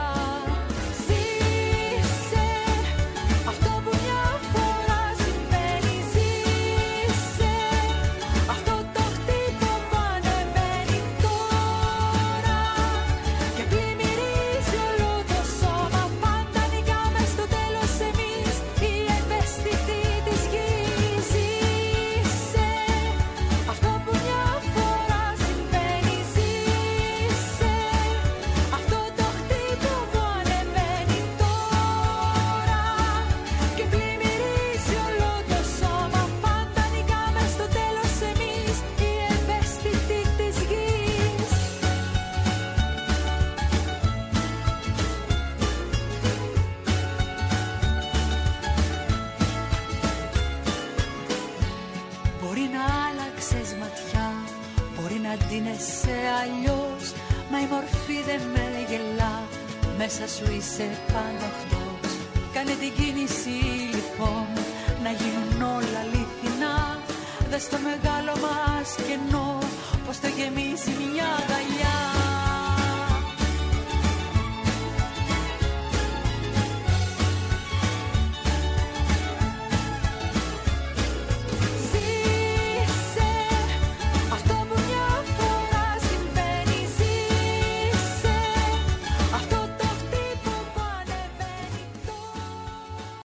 Ζήσε αυτό που μια φορά συμβαίνει. Ζήσε αυτό το χτύπο που ανεβαίνει τώρα και πλημμυρίζει όλο το σώμα. Πάντα νικάμε στο τέλος εμείς, οι ευαίσθητοι της γης. Ζήσε αυτό που μια φορά συμβαίνει. Ζήσε αυτό το χτύπο που ανεβαίνει τώρα και πλημμυρίζει όλο το σώμα. Πάντα νικάμε στο τέλος εμείς, οι ευαίσθητοι της γης. Μπορεί να άλλαξες ματιά, μπορεί να ντύνεσαι αλλιώς, μα η μορφή δεν με γελά, μέσα σου είσαι πάντα αυτός. Κάνε την κίνηση λοιπόν, να γίνουν όλα αληθινά. Δες το μεγάλο μας κενό, πως το γεμίζει μια αγκαλιά.